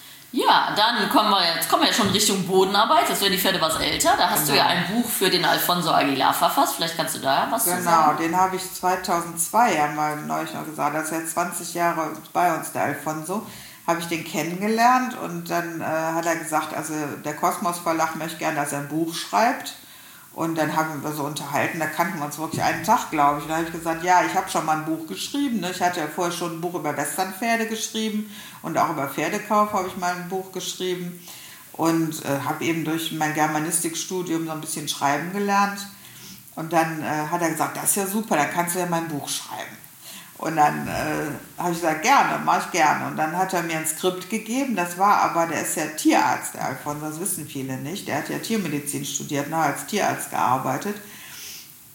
Speaker 2: Ja, dann kommen wir ja schon Richtung Bodenarbeit. Jetzt werden die Pferde was älter. Da hast du ja ein Buch für den Alfonso Aguilar verfasst. Vielleicht kannst du da was zu sagen.
Speaker 1: Genau, den habe ich 2002 ja mal neulich noch gesagt. Das ist ja 20 Jahre bei uns, der Alfonso. Habe ich den kennengelernt und dann hat er gesagt, also der Kosmos Verlag möchte gerne, dass er ein Buch schreibt. Und dann haben wir so unterhalten, da kannten wir uns wirklich einen Tag, glaube ich. Und da habe ich gesagt, ja, ich habe schon mal ein Buch geschrieben. Ne? Ich hatte ja vorher schon ein Buch über Westernpferde geschrieben und auch über Pferdekauf habe ich mal ein Buch geschrieben. Und habe eben durch mein Germanistikstudium so ein bisschen schreiben gelernt. Und dann hat er gesagt, das ist ja super, dann kannst du ja mein Buch schreiben. Und dann habe ich gesagt, gerne, mache ich gerne. Und dann hat er mir ein Skript gegeben, der ist ja Tierarzt, der Alfonso, das wissen viele nicht. Der hat ja Tiermedizin studiert, noch als Tierarzt gearbeitet.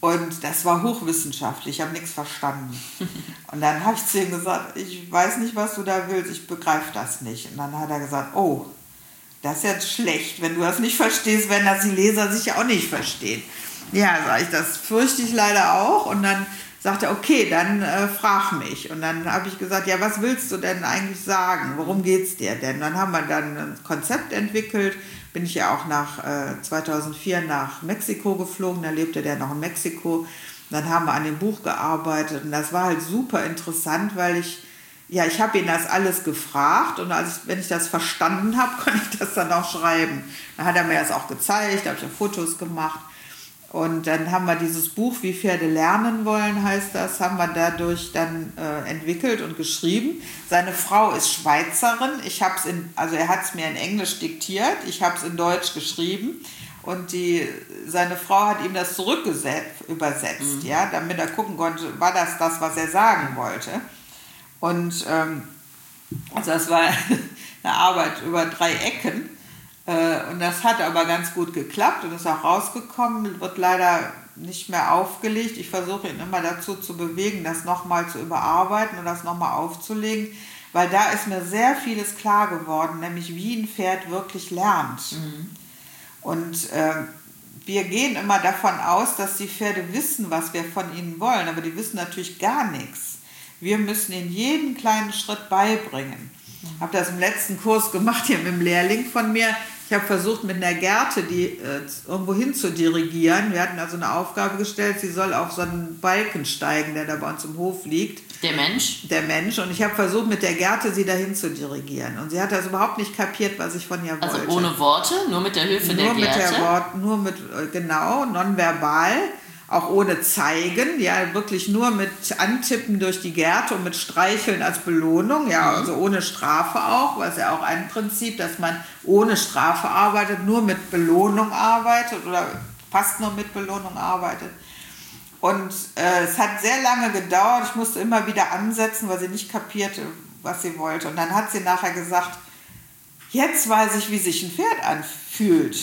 Speaker 1: Und das war hochwissenschaftlich, ich habe nichts verstanden. Und dann habe ich zu ihm gesagt, ich weiß nicht, was du da willst, ich begreife das nicht. Und dann hat er gesagt, oh, das ist jetzt schlecht, wenn du das nicht verstehst, wenn das die Leser sich auch nicht verstehen. Ja, sage ich, das fürchte ich leider auch. Und dann sagte er, okay, dann frag mich. Und dann habe ich gesagt, ja, was willst du denn eigentlich sagen? Worum geht's dir denn? Dann haben wir dann ein Konzept entwickelt. Bin ich ja auch 2004 nach Mexiko geflogen. Da lebte der noch in Mexiko. Dann haben wir an dem Buch gearbeitet. Und das war halt super interessant, weil ich habe ihn das alles gefragt. Und wenn ich das verstanden habe, konnte ich das dann auch schreiben. Dann hat er mir das auch gezeigt, da habe ich auch Fotos gemacht. Und dann haben wir dieses Buch, Wie Pferde lernen wollen, heißt das, haben wir dadurch dann entwickelt und geschrieben. Seine Frau ist Schweizerin. Er hat es mir in Englisch diktiert, ich habe es in Deutsch geschrieben. Und seine Frau hat ihm das übersetzt, ja, damit er gucken konnte, war das, was er sagen wollte. Und also das war eine Arbeit über 3 Ecken. Und das hat aber ganz gut geklappt und ist auch rausgekommen, wird leider nicht mehr aufgelegt. Ich versuche ihn immer dazu zu bewegen, das nochmal zu überarbeiten und das nochmal aufzulegen, weil da ist mir sehr vieles klar geworden, nämlich wie ein Pferd wirklich lernt. Und wir gehen immer davon aus, dass die Pferde wissen, was wir von ihnen wollen, aber die wissen natürlich gar nichts. Wir müssen ihnen jeden kleinen Schritt beibringen. Ich habe das im letzten Kurs gemacht hier mit dem Lehrling von mir. Ich habe versucht, mit einer Gerte die irgendwo hin zu dirigieren. Wir hatten also eine Aufgabe gestellt, sie soll auf so einen Balken steigen, der da bei uns im Hof liegt.
Speaker 2: Der Mensch?
Speaker 1: Der Mensch. Und ich habe versucht, mit der Gerte sie dahin zu dirigieren. Und sie hat also überhaupt nicht kapiert, was ich von ihr wollte.
Speaker 2: Also ohne Worte, nur mit der Hilfe der Gerte?
Speaker 1: Genau, nonverbal. Auch ohne Zeigen, ja, wirklich nur mit Antippen durch die Gerte und mit Streicheln als Belohnung, ja, also ohne Strafe auch, was ja auch ein Prinzip, dass man ohne Strafe arbeitet, nur mit Belohnung arbeitet oder fast nur mit Belohnung arbeitet. Und es hat sehr lange gedauert, ich musste immer wieder ansetzen, weil sie nicht kapierte, was sie wollte. Und dann hat sie nachher gesagt, jetzt weiß ich, wie sich ein Pferd anfühlt.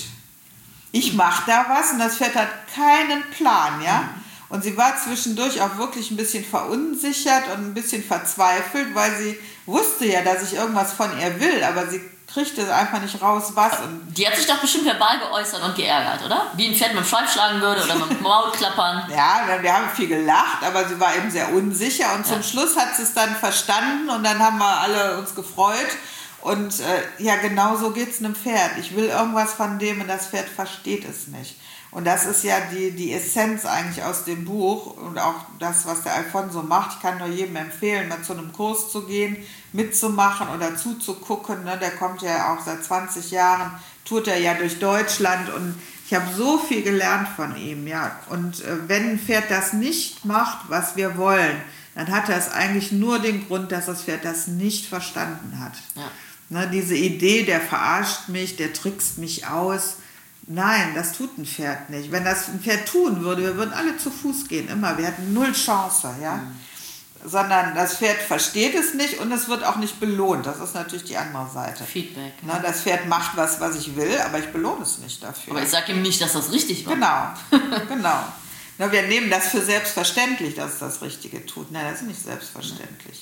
Speaker 1: Ich mache da was und das Pferd hat keinen Plan, ja. Und sie war zwischendurch auch wirklich ein bisschen verunsichert und ein bisschen verzweifelt, weil sie wusste ja, dass ich irgendwas von ihr will, aber sie kriegte einfach nicht raus, was. Und
Speaker 2: die hat sich doch bestimmt verbal geäußert und geärgert, oder? Wie ein Pferd mit dem Schweif schlagen würde oder mit dem Maul klappern.
Speaker 1: Ja, wir haben viel gelacht, aber sie war eben sehr unsicher und zum Schluss hat sie es dann verstanden und dann haben wir alle uns gefreut. Und genau so geht es einem Pferd. Ich will irgendwas von dem und das Pferd versteht es nicht. Und das ist ja die Essenz eigentlich aus dem Buch und auch das, was der Alfonso macht. Ich kann nur jedem empfehlen, mal zu einem Kurs zu gehen, mitzumachen oder zuzugucken. Ne? Der kommt ja auch seit 20 Jahren, tourt er ja durch Deutschland und ich habe so viel gelernt von ihm. Ja. Und wenn ein Pferd das nicht macht, was wir wollen, dann hat das eigentlich nur den Grund, dass das Pferd das nicht verstanden hat.
Speaker 2: Ja.
Speaker 1: Ne, diese Idee, der verarscht mich, der trickst mich aus. Nein, das tut ein Pferd nicht. Wenn das ein Pferd tun würde, wir würden alle zu Fuß gehen, immer. Wir hätten 0 Chance, ja. Sondern das Pferd versteht es nicht und es wird auch nicht belohnt. Das ist natürlich die andere Seite.
Speaker 2: Feedback.
Speaker 1: Ne, das Pferd macht was ich will, aber ich belohne es nicht dafür.
Speaker 2: Aber ich sage ihm nicht, dass das richtig war.
Speaker 1: Genau. Na, wir nehmen das für selbstverständlich, dass es das Richtige tut. Nein, das ist nicht selbstverständlich.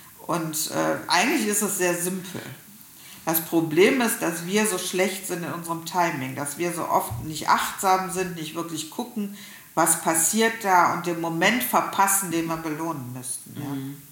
Speaker 1: Und eigentlich ist es sehr simpel. Das Problem ist, dass wir so schlecht sind in unserem Timing, dass wir so oft nicht achtsam sind, nicht wirklich gucken, was passiert da und den Moment verpassen, den wir belohnen müssten.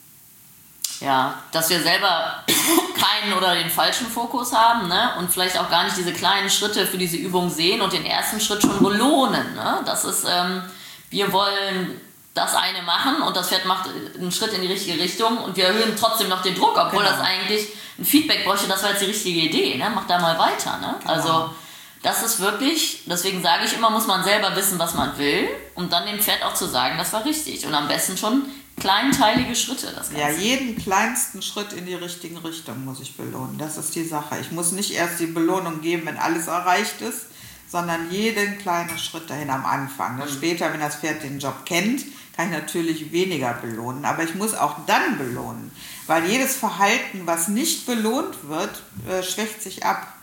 Speaker 2: Ja, dass wir selber keinen oder den falschen Fokus haben, ne? Und vielleicht auch gar nicht diese kleinen Schritte für diese Übung sehen und den ersten Schritt schon belohnen. Ne? Das ist, wir wollen das eine machen und das Pferd macht einen Schritt in die richtige Richtung und wir erhöhen trotzdem noch den Druck, obwohl das eigentlich ein Feedback bräuchte, das war jetzt die richtige Idee, ne? Mach da mal weiter. Ne? Genau. Also das ist wirklich, deswegen sage ich immer, muss man selber wissen, was man will, um dann dem Pferd auch zu sagen, das war richtig. Und am besten schon kleinteilige Schritte. Das Ganze.
Speaker 1: Ja, jeden kleinsten Schritt in die richtige Richtung muss ich belohnen. Das ist die Sache. Ich muss nicht erst die Belohnung geben, wenn alles erreicht ist, sondern jeden kleinen Schritt dahin am Anfang. Später, wenn das Pferd den Job kennt, kann ich natürlich weniger belohnen. Aber ich muss auch dann belohnen. Weil jedes Verhalten, was nicht belohnt wird, schwächt sich ab.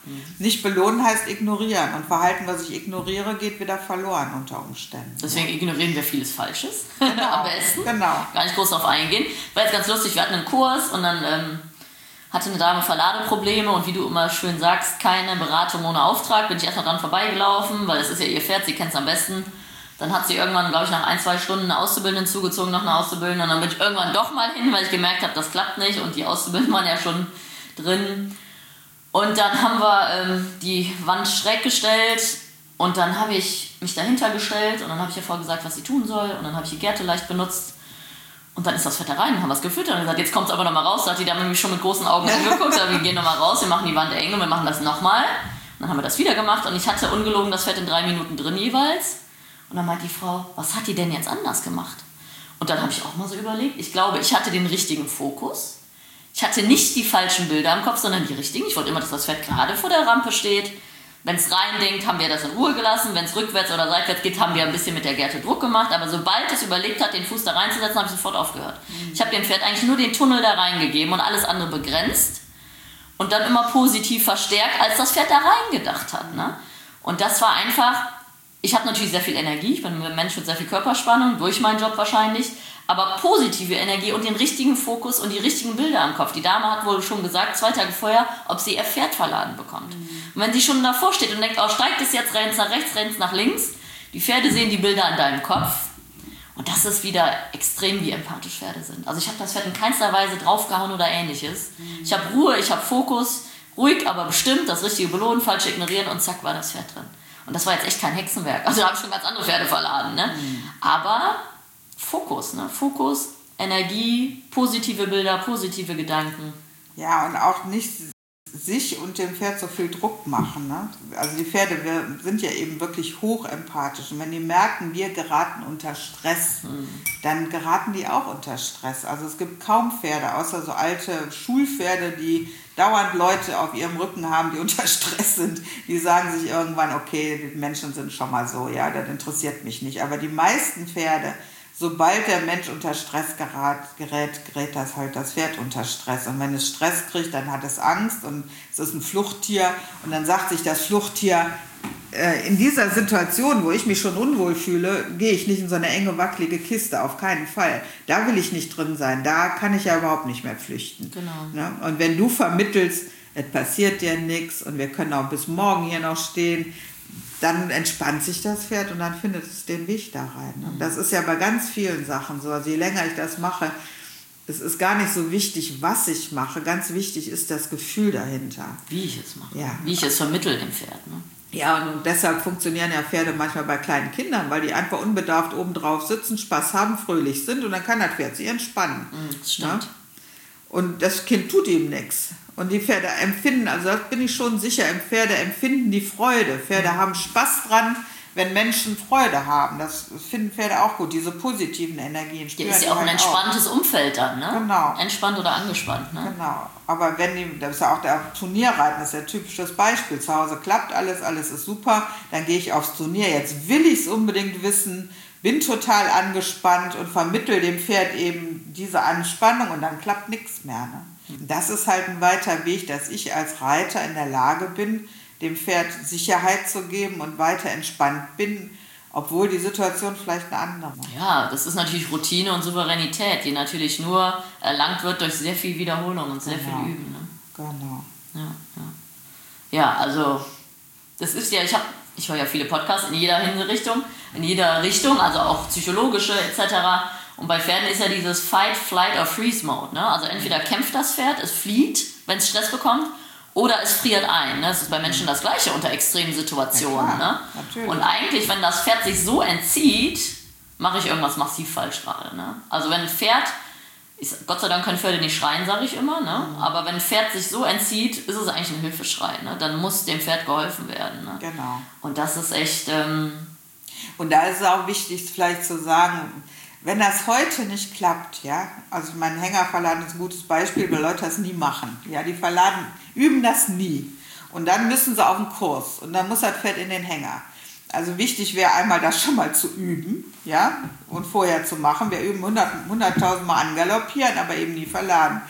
Speaker 1: Nicht belohnen heißt ignorieren. Und Verhalten, was ich ignoriere, geht wieder verloren unter Umständen.
Speaker 2: Deswegen ignorieren wir vieles Falsches.
Speaker 1: Genau.
Speaker 2: Am besten.
Speaker 1: Genau.
Speaker 2: Gar nicht groß darauf eingehen. War jetzt ganz lustig, wir hatten einen Kurs und dann hatte eine Dame Verladeprobleme und wie du immer schön sagst, keine Beratung ohne Auftrag. Bin ich erstmal dran vorbeigelaufen, weil das ist ja ihr Pferd, sie kennt es am besten. Dann hat sie irgendwann, glaube ich, nach 1-2 Stunden eine Auszubildende zugezogen, noch eine Auszubildende. Und dann bin ich irgendwann doch mal hin, weil ich gemerkt habe, das klappt nicht. Und die Auszubildenden waren ja schon drin. Und dann haben wir die Wand schräg gestellt. Und dann habe ich mich dahinter gestellt. Und dann habe ich ihr vorgesagt, was sie tun soll. Und dann habe ich die Gerte leicht benutzt. Und dann ist das Fett da rein, haben wir es gefüttert und gesagt, jetzt kommt es aber nochmal raus. Da hat die Dame mich schon mit großen Augen angeguckt. Wir gehen nochmal raus, wir machen die Wand eng und wir machen das nochmal. Und dann haben wir das wieder gemacht. Und ich hatte ungelogen das Fett in 3 Minuten drin jeweils. Und dann meint die Frau, was hat die denn jetzt anders gemacht? Und dann habe ich auch mal so überlegt, ich glaube, ich hatte den richtigen Fokus. Ich hatte nicht die falschen Bilder im Kopf, sondern die richtigen. Ich wollte immer, dass das Pferd gerade vor der Rampe steht. Wenn es rein denkt, haben wir das in Ruhe gelassen. Wenn es rückwärts oder seitwärts geht, haben wir ein bisschen mit der Gerte Druck gemacht. Aber sobald es überlegt hat, den Fuß da reinzusetzen, habe ich sofort aufgehört. Ich habe dem Pferd eigentlich nur den Tunnel da reingegeben und alles andere begrenzt. Und dann immer positiv verstärkt, als das Pferd da reingedacht hat. Ne? Und das war einfach... Ich habe natürlich sehr viel Energie, ich bin ein Mensch mit sehr viel Körperspannung, durch meinen Job wahrscheinlich, aber positive Energie und den richtigen Fokus und die richtigen Bilder im Kopf. Die Dame hat wohl schon gesagt, 2 Tage vorher, ob sie ihr Pferd verladen bekommt. Und wenn sie schon davor steht und denkt, oh, steigt es jetzt, rennt nach rechts, rennt nach links, die Pferde sehen die Bilder in deinem Kopf und das ist wieder extrem, wie empathisch Pferde sind. Also ich habe das Pferd in keinster Weise draufgehauen oder ähnliches. Ich habe Ruhe, ich habe Fokus, ruhig, aber bestimmt, das richtige belohnen, falsche ignorieren und zack, war das Pferd drin. Und das war jetzt echt kein Hexenwerk. Also da habe ich schon ganz andere Pferde verladen. Ne? Aber Fokus, ne? Fokus, Energie, positive Bilder, positive Gedanken.
Speaker 1: Ja, und auch nicht sich und dem Pferd so viel Druck machen. Ne? Also die Pferde sind ja eben wirklich hochempathisch. Und wenn die merken, wir geraten unter Stress, dann geraten die auch unter Stress. Also es gibt kaum Pferde, außer so alte Schulpferde, die dauernd Leute auf ihrem Rücken haben, die unter Stress sind. Die sagen sich irgendwann, okay, die Menschen sind schon mal so, ja, das interessiert mich nicht. Aber die meisten Pferde, sobald der Mensch unter Stress gerät das halt das Pferd unter Stress. Und wenn es Stress kriegt, dann hat es Angst und es ist ein Fluchttier. Und dann sagt sich das Fluchttier, in dieser Situation, wo ich mich schon unwohl fühle, gehe ich nicht in so eine enge, wackelige Kiste, auf keinen Fall. Da will ich nicht drin sein, da kann ich ja überhaupt nicht mehr flüchten.
Speaker 2: Genau.
Speaker 1: Ne? Und wenn du vermittelst, es passiert dir nichts und wir können auch bis morgen hier noch stehen, dann entspannt sich das Pferd und dann findet es den Weg da rein. Und das ist ja bei ganz vielen Sachen so. Also je länger ich das mache, es ist gar nicht so wichtig, was ich mache. Ganz wichtig ist das Gefühl dahinter.
Speaker 2: Wie ich es mache.
Speaker 1: Ja.
Speaker 2: Wie ich es vermittle dem Pferd. Ne?
Speaker 1: Ja, und deshalb funktionieren ja Pferde manchmal bei kleinen Kindern, weil die einfach unbedarft oben drauf sitzen, Spaß haben, fröhlich sind und dann kann das Pferd sich entspannen.
Speaker 2: Das stimmt.
Speaker 1: Ja? Und das Kind tut ihm nichts. Und die Pferde empfinden, also das bin ich schon sicher, Pferde empfinden die Freude. Pferde haben Spaß dran, wenn Menschen Freude haben. Das finden Pferde auch gut, diese positiven Energien.
Speaker 2: Ja, ist ja auch ein entspanntes Umfeld dann, ne?
Speaker 1: Genau.
Speaker 2: Entspannt oder angespannt, ne?
Speaker 1: Genau. Aber wenn die, das ist ja auch der Turnierreiten, das ist ja ein typisches Beispiel. Zu Hause klappt alles, alles ist super, dann gehe ich aufs Turnier. Jetzt will ich es unbedingt wissen, bin total angespannt und vermittle dem Pferd eben diese Anspannung und dann klappt nichts mehr. Ne? Das ist halt ein weiter Weg, dass ich als Reiter in der Lage bin, dem Pferd Sicherheit zu geben und weiter entspannt bin, obwohl die Situation vielleicht eine andere ist.
Speaker 2: Ja, das ist natürlich Routine und Souveränität, die natürlich nur erlangt wird durch sehr viel Wiederholung und sehr viel Üben. Ne?
Speaker 1: Genau.
Speaker 2: Ja, also das ist ja, ich höre ja viele Podcasts in jeder Richtung, also auch psychologische etc. Und bei Pferden ist ja dieses Fight, Flight or Freeze Mode. Ne? Also entweder kämpft das Pferd, es flieht, wenn es Stress bekommt, oder es friert ein. Ne? Das ist bei Menschen das Gleiche unter extremen Situationen.
Speaker 1: Ja, klar,
Speaker 2: ne? Und eigentlich, wenn das Pferd sich so entzieht, mache ich irgendwas massiv falsch gerade. Ne? Also wenn ein Pferd, Gott sei Dank können Pferde nicht schreien, sage ich immer, ne? Aber wenn ein Pferd sich so entzieht, ist es eigentlich ein Hilfeschrei. Ne? Dann muss dem Pferd geholfen werden. Ne?
Speaker 1: Genau.
Speaker 2: Und das ist echt...
Speaker 1: Und da ist es auch wichtig, vielleicht zu sagen, wenn das heute nicht klappt, ja, also mein Hängerverladen ist ein gutes Beispiel, weil Leute das nie machen. Ja, die üben das nie. Und dann müssen sie auf den Kurs und dann muss das Pferd in den Hänger. Also wichtig wäre einmal, das schon mal zu üben, ja, und vorher zu machen. Wir üben 100.000 Mal angaloppieren, aber eben nie verladen.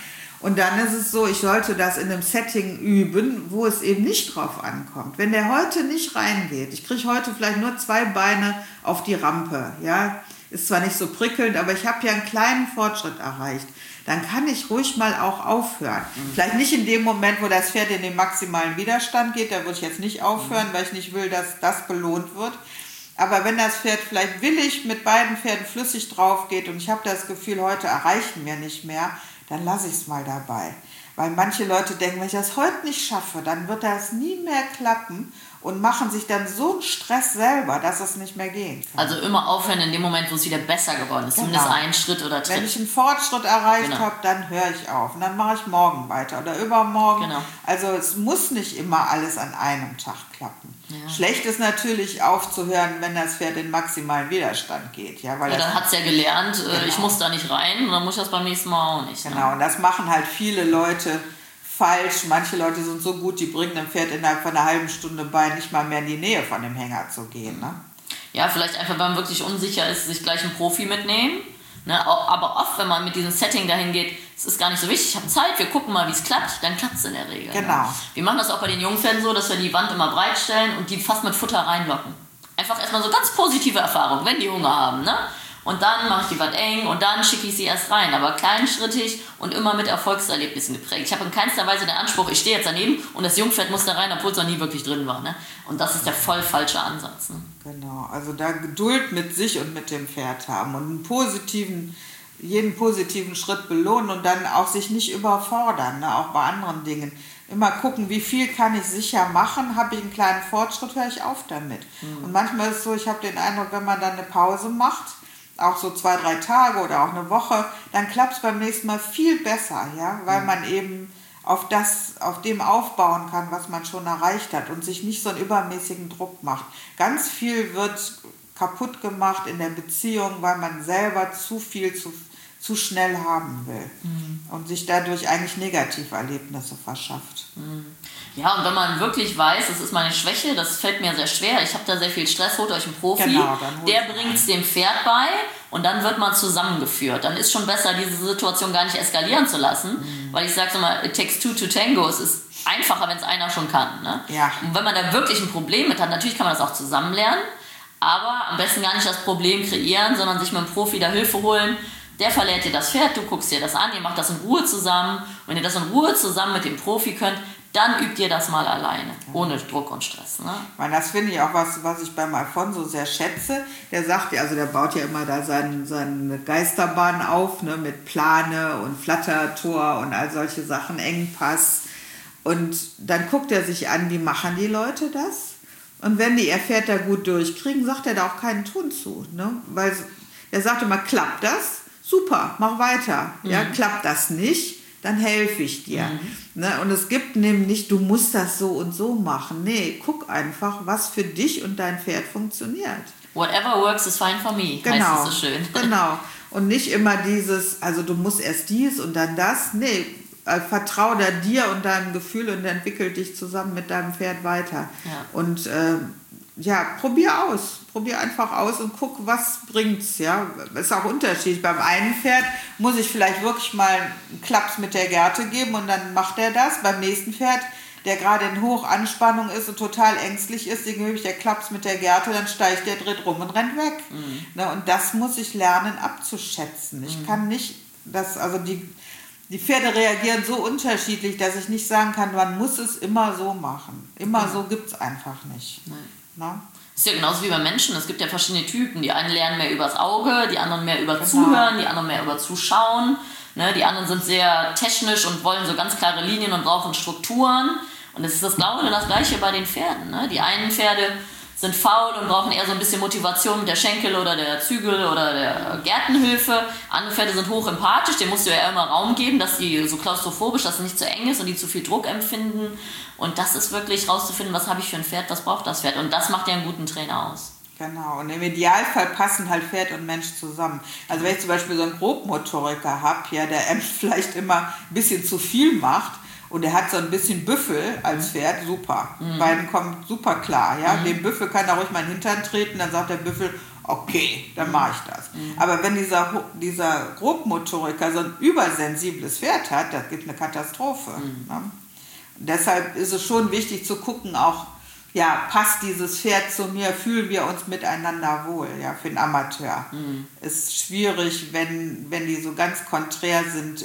Speaker 1: Und dann ist es so, ich sollte das in einem Setting üben, wo es eben nicht drauf ankommt. Wenn der heute nicht reingeht, ich kriege heute vielleicht nur 2 Beine auf die Rampe, ja, ist zwar nicht so prickelnd, aber ich habe ja einen kleinen Fortschritt erreicht. Dann kann ich ruhig mal auch aufhören. Vielleicht nicht in dem Moment, wo das Pferd in den maximalen Widerstand geht, da würde ich jetzt nicht aufhören, weil ich nicht will, dass das belohnt wird. Aber wenn das Pferd vielleicht willig mit beiden Pferden flüssig drauf geht und ich habe das Gefühl, heute erreichen wir nicht mehr, dann lasse ich es mal dabei. Weil manche Leute denken, wenn ich das heute nicht schaffe, dann wird das nie mehr klappen und machen sich dann so einen Stress selber, dass es nicht mehr gehen kann.
Speaker 2: Also immer aufhören in dem Moment, wo es wieder besser geworden ist. Zumindest einen Schritt oder Tritt.
Speaker 1: Wenn ich einen Fortschritt erreicht habe, dann höre ich auf. Und dann mache ich morgen weiter oder übermorgen. Genau. Also es muss nicht immer alles an einem Tag klappen. Ja. Schlecht ist natürlich aufzuhören, wenn das Pferd in maximalen Widerstand geht. Ja, weil
Speaker 2: dann hat es ja gelernt, ich muss da nicht rein und dann muss ich das beim nächsten Mal auch nicht.
Speaker 1: Genau, und das machen halt viele Leute falsch. Manche Leute sind so gut, die bringen dem Pferd innerhalb von einer halben Stunde bei, nicht mal mehr in die Nähe von dem Hänger zu gehen. Ne?
Speaker 2: Ja, vielleicht einfach, wenn man wirklich unsicher ist, sich gleich einen Profi mitnehmen. Ne? Aber oft, wenn man mit diesem Setting dahin geht, es ist gar nicht so wichtig, ich habe Zeit, wir gucken mal, wie es klappt, dann klappt es in der Regel.
Speaker 1: Genau.
Speaker 2: Ne? Wir machen das auch bei den Jungpferden so, dass wir die Wand immer breit stellen und die fast mit Futter reinlocken. Einfach erstmal so ganz positive Erfahrungen, wenn die Hunger haben. Ne? Und dann mache ich die Wand eng und dann schicke ich sie erst rein. Aber kleinschrittig und immer mit Erfolgserlebnissen geprägt. Ich habe in keinster Weise den Anspruch, ich stehe jetzt daneben und das Jungpferd muss da rein, obwohl es noch nie wirklich drin war. Ne? Und das ist der voll falsche Ansatz. Ne?
Speaker 1: Genau, also da Geduld mit sich und mit dem Pferd haben und jeden positiven Schritt belohnen und dann auch sich nicht überfordern, ne? Auch bei anderen Dingen. Immer gucken, wie viel kann ich sicher machen, habe ich einen kleinen Fortschritt, höre ich auf damit. Und manchmal ist es so, ich habe den Eindruck, wenn man dann eine Pause macht, auch so 2, 3 Tage oder auch eine Woche, dann klappt es beim nächsten Mal viel besser, ja, weil man eben auf dem aufbauen kann, was man schon erreicht hat und sich nicht so einen übermäßigen Druck macht. Ganz viel wird kaputt gemacht in der Beziehung, weil man selber zu viel zu schnell haben will und sich dadurch eigentlich Negativerlebnisse verschafft.
Speaker 2: Ja, und wenn man wirklich weiß, das ist meine Schwäche, das fällt mir sehr schwer, ich habe da sehr viel Stress, holt euch einen Profi, genau, der bringt es dem Pferd bei und dann wird man zusammengeführt. Dann ist schon besser, diese Situation gar nicht eskalieren zu lassen, weil ich sage so mal, it takes 2 to tango, es ist einfacher, wenn es einer schon kann. Ne?
Speaker 1: Ja.
Speaker 2: Und wenn man da wirklich ein Problem mit hat, natürlich kann man das auch zusammen lernen, aber am besten gar nicht das Problem kreieren, sondern sich mit einem Profi da Hilfe holen. Der verleiht dir das Pferd, du guckst dir das an, ihr macht das in Ruhe zusammen. Und wenn ihr das in Ruhe zusammen mit dem Profi könnt, dann übt ihr das mal alleine, ohne Druck und Stress. Ne?
Speaker 1: Das finde ich auch was ich beim Alfonso sehr schätze. Der sagt ja, also der baut ja immer da seine Geisterbahn auf, ne, mit Plane und Flattertor und all solche Sachen, Engpass. Und dann guckt er sich an, wie machen die Leute das? Und wenn die ihr Pferd da gut durchkriegen, sagt er da auch keinen Ton zu. Ne? Weil er sagt immer, klappt das? Super, mach weiter. Ja, klappt das nicht? Dann helfe ich dir. Ne? Und es gibt nämlich nicht, du musst das so und so machen. Nee, guck einfach, was für dich und dein Pferd funktioniert.
Speaker 2: Whatever works is fine for me,
Speaker 1: genau,
Speaker 2: heißt es so schön.
Speaker 1: Genau. Und nicht immer dieses, also du musst erst dies und dann das. Nee, vertrau da dir und deinem Gefühl und entwickel dich zusammen mit deinem Pferd weiter. Ja. Und probier einfach aus und guck, was bringt's, ja. Ist auch unterschiedlich. Beim einen Pferd muss ich vielleicht wirklich mal einen Klaps mit der Gerte geben und dann macht er das. Beim nächsten Pferd, der gerade in Hochanspannung ist und total ängstlich ist, dem gebe ich der Klaps mit der Gerte, dann steigt der, dreht rum und rennt weg. Ne, und das muss ich lernen abzuschätzen. Ich kann nicht, die Pferde reagieren so unterschiedlich, dass ich nicht sagen kann, man muss es immer so machen. Immer so gibt es einfach nicht. Na?
Speaker 2: Das ist ja genauso wie bei Menschen, es gibt ja verschiedene Typen. Die einen lernen mehr übers Auge, die anderen mehr über Zuhören, die anderen mehr über Zuschauen. Ne? Die anderen sind sehr technisch und wollen so ganz klare Linien und brauchen Strukturen. Und es ist das Gleiche bei den Pferden. Ne? Die einen Pferde sind faul und brauchen eher so ein bisschen Motivation mit der Schenkel oder der Zügel oder der Gärtenhilfe. Andere Pferde sind hoch empathisch, denen musst du ja immer Raum geben, dass die so klaustrophobisch, dass es nicht zu eng ist und die zu viel Druck empfinden. Und das ist wirklich rauszufinden, was habe ich für ein Pferd, was braucht das Pferd. Und das macht ja einen guten Trainer aus.
Speaker 1: Genau, und im Idealfall passen halt Pferd und Mensch zusammen. Also wenn ich zum Beispiel so einen Grobmotoriker habe, ja, der vielleicht immer ein bisschen zu viel macht, und er hat so ein bisschen Büffel als Pferd, super. Beiden kommen super klar. Ja? Dem Büffel kann er ruhig mal in den Hintern treten, dann sagt der Büffel, okay, dann mache ich das. Aber wenn dieser Grobmotoriker so ein übersensibles Pferd hat, das gibt eine Katastrophe. Ne? Und deshalb ist es schon wichtig zu gucken, auch, ja, passt dieses Pferd zu mir, fühlen wir uns miteinander wohl, ja, für den Amateur. Ist schwierig, wenn die so ganz konträr sind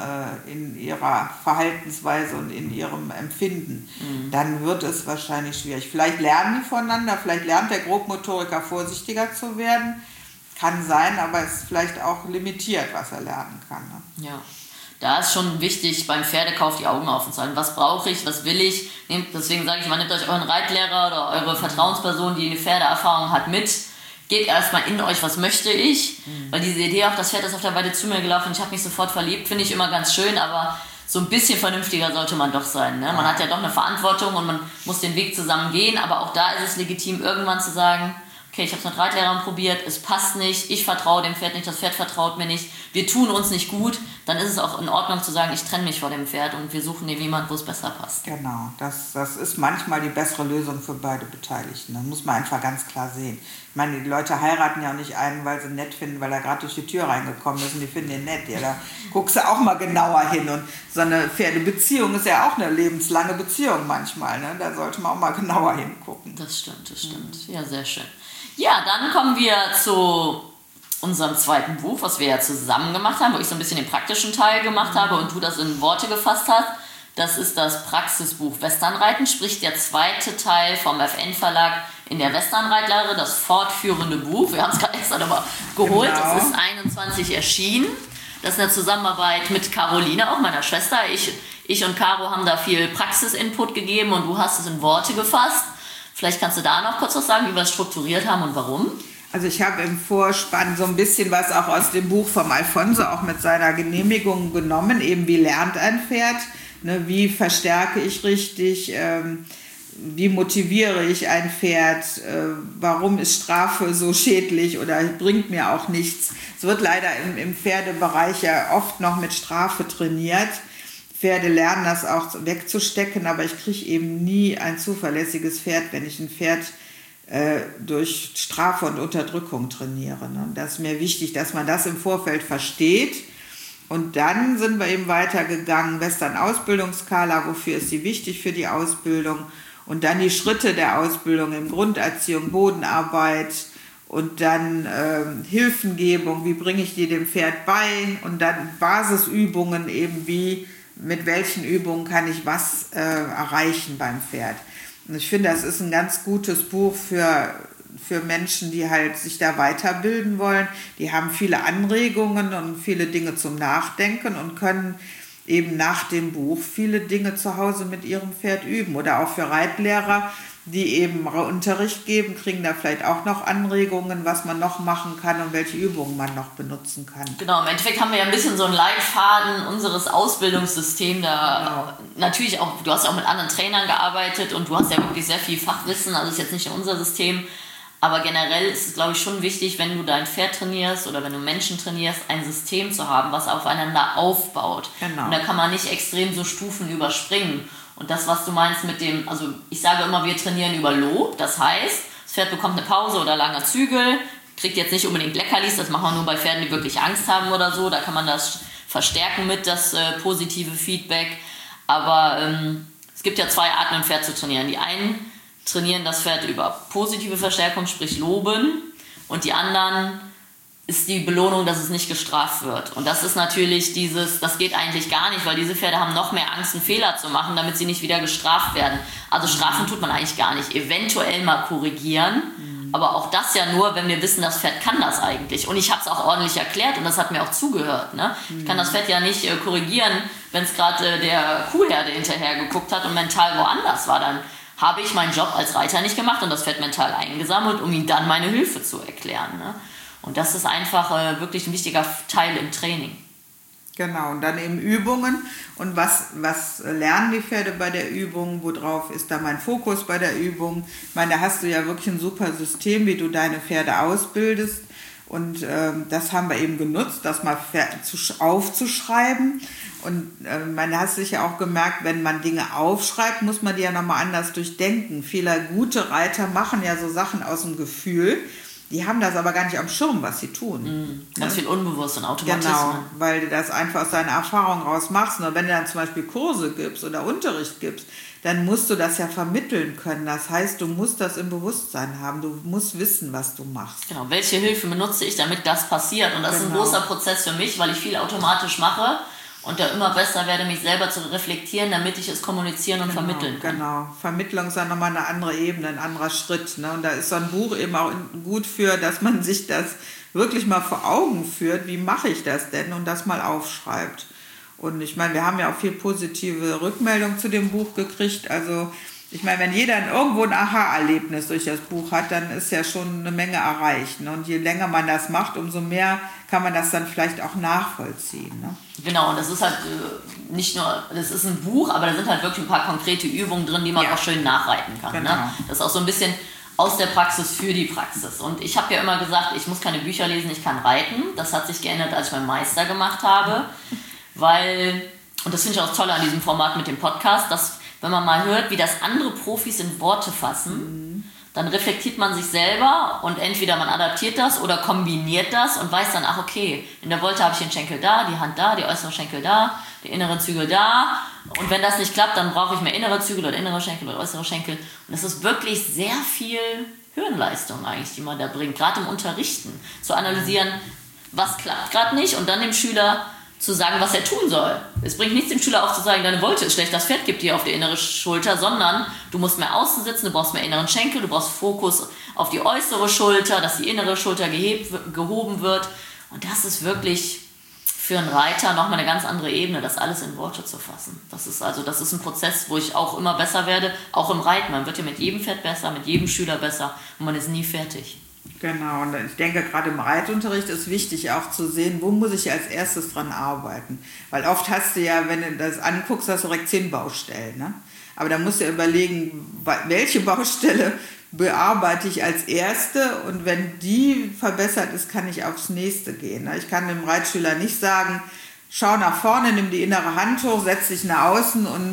Speaker 1: in ihrer Verhaltensweise und in ihrem Empfinden. Dann wird es wahrscheinlich schwierig. Vielleicht lernen die voneinander, vielleicht lernt der Grobmotoriker vorsichtiger zu werden. Kann sein, aber es ist vielleicht auch limitiert, was er lernen kann. Ne?
Speaker 2: Ja. Da ist schon wichtig, beim Pferdekauf die Augen offen zu halten. Was brauche ich, was will ich? Deswegen sage ich mal, nehmt euch euren Reitlehrer oder eure Vertrauensperson, die eine Pferdeerfahrung hat, mit. Geht erstmal in euch, was möchte ich? Weil diese Idee, auch das Pferd ist auf der Weide zu mir gelaufen und ich habe mich sofort verliebt, finde ich immer ganz schön, aber so ein bisschen vernünftiger sollte man doch sein. Ne? Man hat ja doch eine Verantwortung und man muss den Weg zusammen gehen, aber auch da ist es legitim, irgendwann zu sagen, okay, ich habe es mit Reitlehrern probiert, es passt nicht, ich vertraue dem Pferd nicht, das Pferd vertraut mir nicht, wir tun uns nicht gut, dann ist es auch in Ordnung zu sagen, ich trenne mich vor dem Pferd und wir suchen dem jemand, wo es besser passt.
Speaker 1: Genau, das ist manchmal die bessere Lösung für beide Beteiligten. Das muss man einfach ganz klar sehen. Ich meine, die Leute heiraten ja auch nicht einen, weil sie ihn nett finden, weil er gerade durch die Tür reingekommen ist und die finden ihn nett. Ja, da guckst du auch mal genauer hin. Und so eine Pferdebeziehung ist ja auch eine lebenslange Beziehung manchmal. Ne? Da sollte man auch mal genauer hingucken.
Speaker 2: Das stimmt. Ja, sehr schön. Ja, dann kommen wir zu unserem zweiten Buch, was wir ja zusammen gemacht haben, wo ich so ein bisschen den praktischen Teil gemacht habe und du das in Worte gefasst hast. Das ist das Praxisbuch Westernreiten, sprich der zweite Teil vom FN-Verlag in der Westernreitlehre, das fortführende Buch. Wir haben es gerade extra nochmal geholt.
Speaker 1: Genau.
Speaker 2: Es ist 21 erschienen. Das ist eine Zusammenarbeit mit Caroline, auch meiner Schwester. Ich und Caro haben da viel Praxisinput gegeben und du hast es in Worte gefasst. Vielleicht kannst du da noch kurz was sagen, wie wir es strukturiert haben und warum?
Speaker 1: Also ich habe im Vorspann so ein bisschen was auch aus dem Buch vom Alfonso, auch mit seiner Genehmigung genommen, eben wie lernt ein Pferd, ne, wie verstärke ich richtig, wie motiviere ich ein Pferd, warum ist Strafe so schädlich oder bringt mir auch nichts. Es wird leider im Pferdebereich ja oft noch mit Strafe trainiert. Pferde lernen das auch wegzustecken, aber ich kriege eben nie ein zuverlässiges Pferd, wenn ich ein Pferd durch Strafe und Unterdrückung trainiere. Ne? Das ist mir wichtig, dass man das im Vorfeld versteht. Und dann sind wir eben weitergegangen, Western-Ausbildungsskala, wofür ist sie wichtig für die Ausbildung? Und dann die Schritte der Ausbildung in Grunderziehung, Bodenarbeit und dann Hilfengebung, wie bringe ich die dem Pferd bei? Und dann Basisübungen eben, mit welchen Übungen kann ich was erreichen beim Pferd. Und ich finde, das ist ein ganz gutes Buch für Menschen, die halt sich da weiterbilden wollen. Die haben viele Anregungen und viele Dinge zum Nachdenken und können eben nach dem Buch viele Dinge zu Hause mit ihrem Pferd üben. Oder auch für Reitlehrer, die eben Unterricht geben, kriegen da vielleicht auch noch Anregungen, was man noch machen kann und welche Übungen man noch benutzen kann.
Speaker 2: Genau, im Endeffekt haben wir ja ein bisschen so einen Leitfaden unseres Ausbildungssystems. Da natürlich auch, du hast ja auch mit anderen Trainern gearbeitet und du hast ja wirklich sehr viel Fachwissen, also ist jetzt nicht unser System. Aber generell ist es, glaube ich, schon wichtig, wenn du dein Pferd trainierst oder wenn du Menschen trainierst, ein System zu haben, was aufeinander aufbaut.
Speaker 1: Genau.
Speaker 2: Und da kann man nicht extrem so Stufen überspringen. Und das, was du meinst mit dem, also ich sage immer, wir trainieren über Lob. Das heißt, das Pferd bekommt eine Pause oder lange Zügel, kriegt jetzt nicht unbedingt Leckerlis, das machen wir nur bei Pferden, die wirklich Angst haben oder so. Da kann man das verstärken mit, das positive Feedback. Aber es gibt ja zwei Arten, ein Pferd zu trainieren. Die einen trainieren das Pferd über positive Verstärkung, sprich Loben. Und die anderen ist die Belohnung, dass es nicht gestraft wird. Und das ist natürlich das geht eigentlich gar nicht, weil diese Pferde haben noch mehr Angst, einen Fehler zu machen, damit sie nicht wieder gestraft werden. Also strafen tut man eigentlich gar nicht. Eventuell mal korrigieren, aber auch das ja nur, wenn wir wissen, das Pferd kann das eigentlich. Und ich habe es auch ordentlich erklärt und das hat mir auch zugehört. Ne? Ich kann das Pferd ja nicht korrigieren, wenn es gerade der Kuhherde hinterher geguckt hat und mental woanders war. Dann habe ich meinen Job als Reiter nicht gemacht und das Pferd mental eingesammelt, um ihm dann meine Hilfe zu erklären. Ne? Und das ist einfach wirklich ein wichtiger Teil im Training.
Speaker 1: Genau, und dann eben Übungen. Und was lernen die Pferde bei der Übung? Worauf ist da mein Fokus bei der Übung? Ich meine, da hast du ja wirklich ein super System, wie du deine Pferde ausbildest. Und das haben wir eben genutzt, das mal aufzuschreiben. Und man hast sich ja auch gemerkt, wenn man Dinge aufschreibt, muss man die ja nochmal anders durchdenken. Viele gute Reiter machen ja so Sachen aus dem Gefühl. die haben das aber gar nicht am Schirm, was sie tun.
Speaker 2: Ganz viel unbewusst und Automatismen.
Speaker 1: Genau, weil du das einfach aus deiner Erfahrung raus machst. Und wenn du dann zum Beispiel Kurse gibst oder Unterricht gibst, dann musst du das ja vermitteln können. Das heißt, du musst das im Bewusstsein haben. Du musst wissen, was du machst.
Speaker 2: Genau, welche Hilfe benutze ich, damit das passiert? Und das ist ein großer Prozess für mich, weil ich viel automatisch mache und da immer besser werde, mich selber zu reflektieren, damit ich es kommunizieren und vermitteln kann.
Speaker 1: Genau, Vermittlung ist dann nochmal eine andere Ebene, ein anderer Schritt. Ne? Und da ist so ein Buch eben auch gut für, dass man sich das wirklich mal vor Augen führt, wie mache ich das denn, und das mal aufschreibt. Und ich meine, wir haben ja auch viel positive Rückmeldung zu dem Buch gekriegt. Also ich meine, wenn jeder irgendwo ein Aha-Erlebnis durch das Buch hat, dann ist ja schon eine Menge erreicht. Ne? Und je länger man das macht, umso mehr kann man das dann vielleicht auch nachvollziehen. Ne?
Speaker 2: Genau, und das ist halt nicht nur, das ist ein Buch, aber da sind halt wirklich ein paar konkrete Übungen drin, die man auch schön nachreiten kann. Genau. Ne? Das ist auch so ein bisschen aus der Praxis für die Praxis. Und ich habe ja immer gesagt, ich muss keine Bücher lesen, ich kann reiten. Das hat sich geändert, als ich meinen Meister gemacht habe. Weil, und das finde ich auch toll an diesem Format mit dem Podcast, dass wenn man mal hört, wie das andere Profis in Worte fassen, dann reflektiert man sich selber und entweder man adaptiert das oder kombiniert das und weiß dann, ach okay, in der Volte habe ich den Schenkel da, die Hand da, die äußere Schenkel da, die inneren Zügel da, und wenn das nicht klappt, dann brauche ich mehr innere Zügel oder innere Schenkel oder äußere Schenkel, und das ist wirklich sehr viel Hirnleistung eigentlich, die man da bringt, gerade im Unterrichten, zu analysieren, was klappt gerade nicht, und dann dem Schüler zu sagen, was er tun soll. Es bringt nichts, dem Schüler aufzusagen, deine Volte ist schlecht, das Pferd gibt dir auf die innere Schulter, sondern du musst mehr außen sitzen, du brauchst mehr inneren Schenkel, du brauchst Fokus auf die äußere Schulter, dass die innere Schulter gehoben wird. Und das ist wirklich für einen Reiter nochmal eine ganz andere Ebene, das alles in Worte zu fassen. Das ist ein Prozess, wo ich auch immer besser werde, auch im Reiten. Man wird ja mit jedem Pferd besser, mit jedem Schüler besser, und man ist nie fertig.
Speaker 1: Genau, und ich denke, gerade im Reitunterricht ist wichtig auch zu sehen, wo muss ich als erstes dran arbeiten. Weil oft hast du ja, wenn du das anguckst, hast du direkt 10 Baustellen. Ne? Aber da musst du überlegen, welche Baustelle bearbeite ich als erste, und wenn die verbessert ist, kann ich aufs nächste gehen. Ne? Ich kann dem Reitschüler nicht sagen, schau nach vorne, nimm die innere Hand hoch, setz dich nach außen und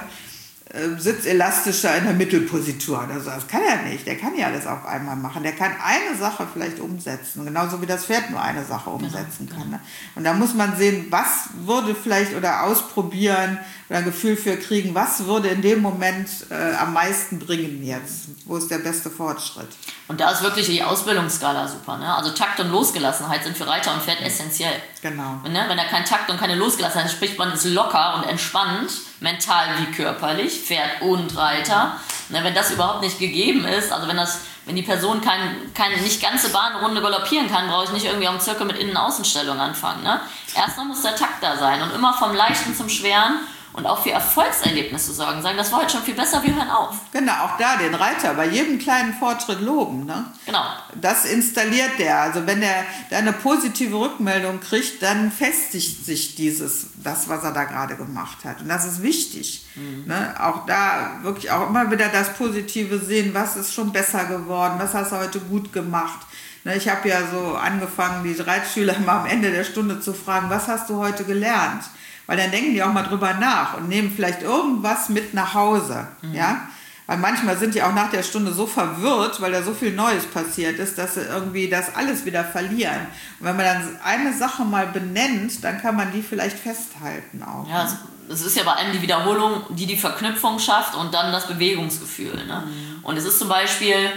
Speaker 1: sitz elastischer in der Mittelpositur oder so. Das kann er nicht. Der kann ja alles auf einmal machen. Der kann eine Sache vielleicht umsetzen. Genauso wie das Pferd nur eine Sache umsetzen kann. Ne? Und da muss man sehen, was würde vielleicht, oder ausprobieren oder ein Gefühl für kriegen, was würde in dem Moment am meisten bringen jetzt. Wo ist der beste Fortschritt?
Speaker 2: Und da ist wirklich die Ausbildungsskala super. Ne? Also Takt und Losgelassenheit sind für Reiter und Pferd essentiell. Genau. Wenn er keinen Takt und keine Losgelassenheit hat, spricht man ist locker und entspannt, mental wie körperlich, Pferd und Reiter. Ne? Wenn das überhaupt nicht gegeben ist, also wenn die Person keine nicht ganze Bahnrunde galoppieren kann, brauche ich nicht irgendwie am Zirkel mit Innen-Außenstellung anfangen. Ne? Erstmal muss der Takt da sein und immer vom Leichten zum Schweren. Und auch für Erfolgserlebnisse sorgen. Sagen, das war heute schon viel besser, wir hören auf.
Speaker 1: Genau, auch da den Reiter bei jedem kleinen Fortschritt loben. Ne?
Speaker 2: Genau. Das
Speaker 1: installiert der. Also wenn der eine positive Rückmeldung kriegt, dann festigt sich das, was er da gerade gemacht hat. Und das ist wichtig. Ne? Auch da wirklich auch immer wieder das Positive sehen, was ist schon besser geworden, was hast du heute gut gemacht. Ne? Ich habe ja so angefangen, die Reitschüler mal am Ende der Stunde zu fragen, was hast du heute gelernt? Weil dann denken die auch mal drüber nach und nehmen vielleicht irgendwas mit nach Hause. Ja? Weil manchmal sind die auch nach der Stunde so verwirrt, weil da so viel Neues passiert ist, dass sie irgendwie das alles wieder verlieren. Und wenn man dann eine Sache mal benennt, dann kann man die vielleicht festhalten auch.
Speaker 2: Ja, es ist ja bei allem die Wiederholung, die Verknüpfung schafft, und dann das Bewegungsgefühl. Ne? Und es ist zum Beispiel,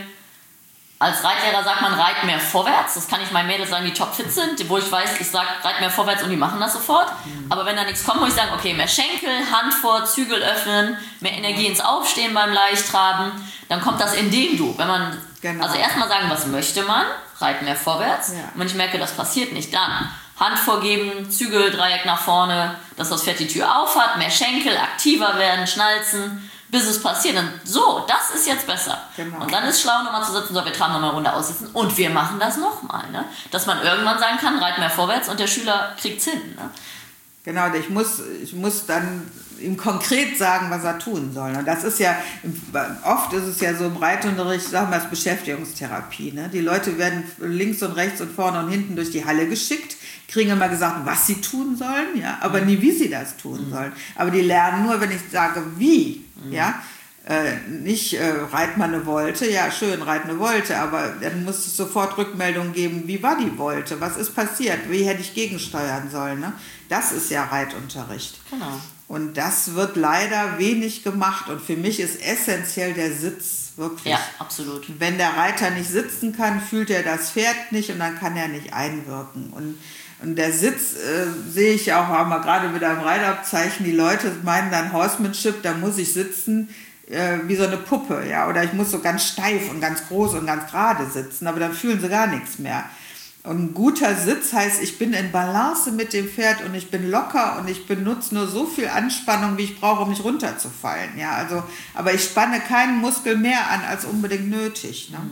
Speaker 2: als Reitlehrer sagt man, reit mehr vorwärts. Das kann ich meinen Mädels sagen, die topfit sind, wo ich weiß, ich sage, reit mehr vorwärts, und die machen das sofort. Aber wenn da nichts kommt, muss ich sagen, okay, mehr Schenkel, Hand vor, Zügel öffnen, mehr Energie ins Aufstehen beim Leichttraben. Dann kommt das in den Du. Also erstmal sagen, was möchte man, reit mehr vorwärts. Ja. Und wenn ich merke, das passiert nicht, dann Hand vorgeben, Zügel, Dreieck nach vorne, dass das Pferd die Tür auf hat, mehr Schenkel, aktiver werden, schnalzen, bis es passiert. Und so, das ist jetzt besser. Genau. Und dann ist schlau, nochmal zu sitzen, so, wir tragen nochmal eine Runde aussitzen und wir machen das nochmal. Ne? Dass man irgendwann sagen kann, reit mehr vorwärts, und der Schüler kriegt's hin. Ne?
Speaker 1: Genau, ich muss dann ihm konkret sagen, was er tun soll. Und das ist ja, oft ist es ja so im Reitunterricht, sagen wir es, Beschäftigungstherapie. Ne? Die Leute werden links und rechts und vorne und hinten durch die Halle geschickt, kriegen immer gesagt, was sie tun sollen, ja, aber nie, wie sie das tun sollen. Aber die lernen nur, wenn ich sage, wie, ja. nicht reit mal eine Volte, ja schön, reit eine Volte, aber dann muss es sofort Rückmeldung geben, wie war die Volte, was ist passiert, wie hätte ich gegensteuern sollen. Ne? Das ist ja Reitunterricht.
Speaker 2: Genau.
Speaker 1: Und das wird leider wenig gemacht und für mich ist essentiell der Sitz, wirklich.
Speaker 2: Ja, absolut.
Speaker 1: Wenn der Reiter nicht sitzen kann, fühlt er das Pferd nicht und dann kann er nicht einwirken. Und der Sitz sehe ich auch, haben wir gerade wieder im Reitabzeichen, die Leute meinen dann Horsemanship, da muss ich sitzen wie so eine Puppe, ja, oder ich muss so ganz steif und ganz groß und ganz gerade sitzen, aber dann fühlen sie gar nichts mehr. Und ein guter Sitz heißt, ich bin in Balance mit dem Pferd und ich bin locker und ich benutze nur so viel Anspannung, wie ich brauche, um nicht runterzufallen, ja, also, aber ich spanne keinen Muskel mehr an, als unbedingt nötig, ne?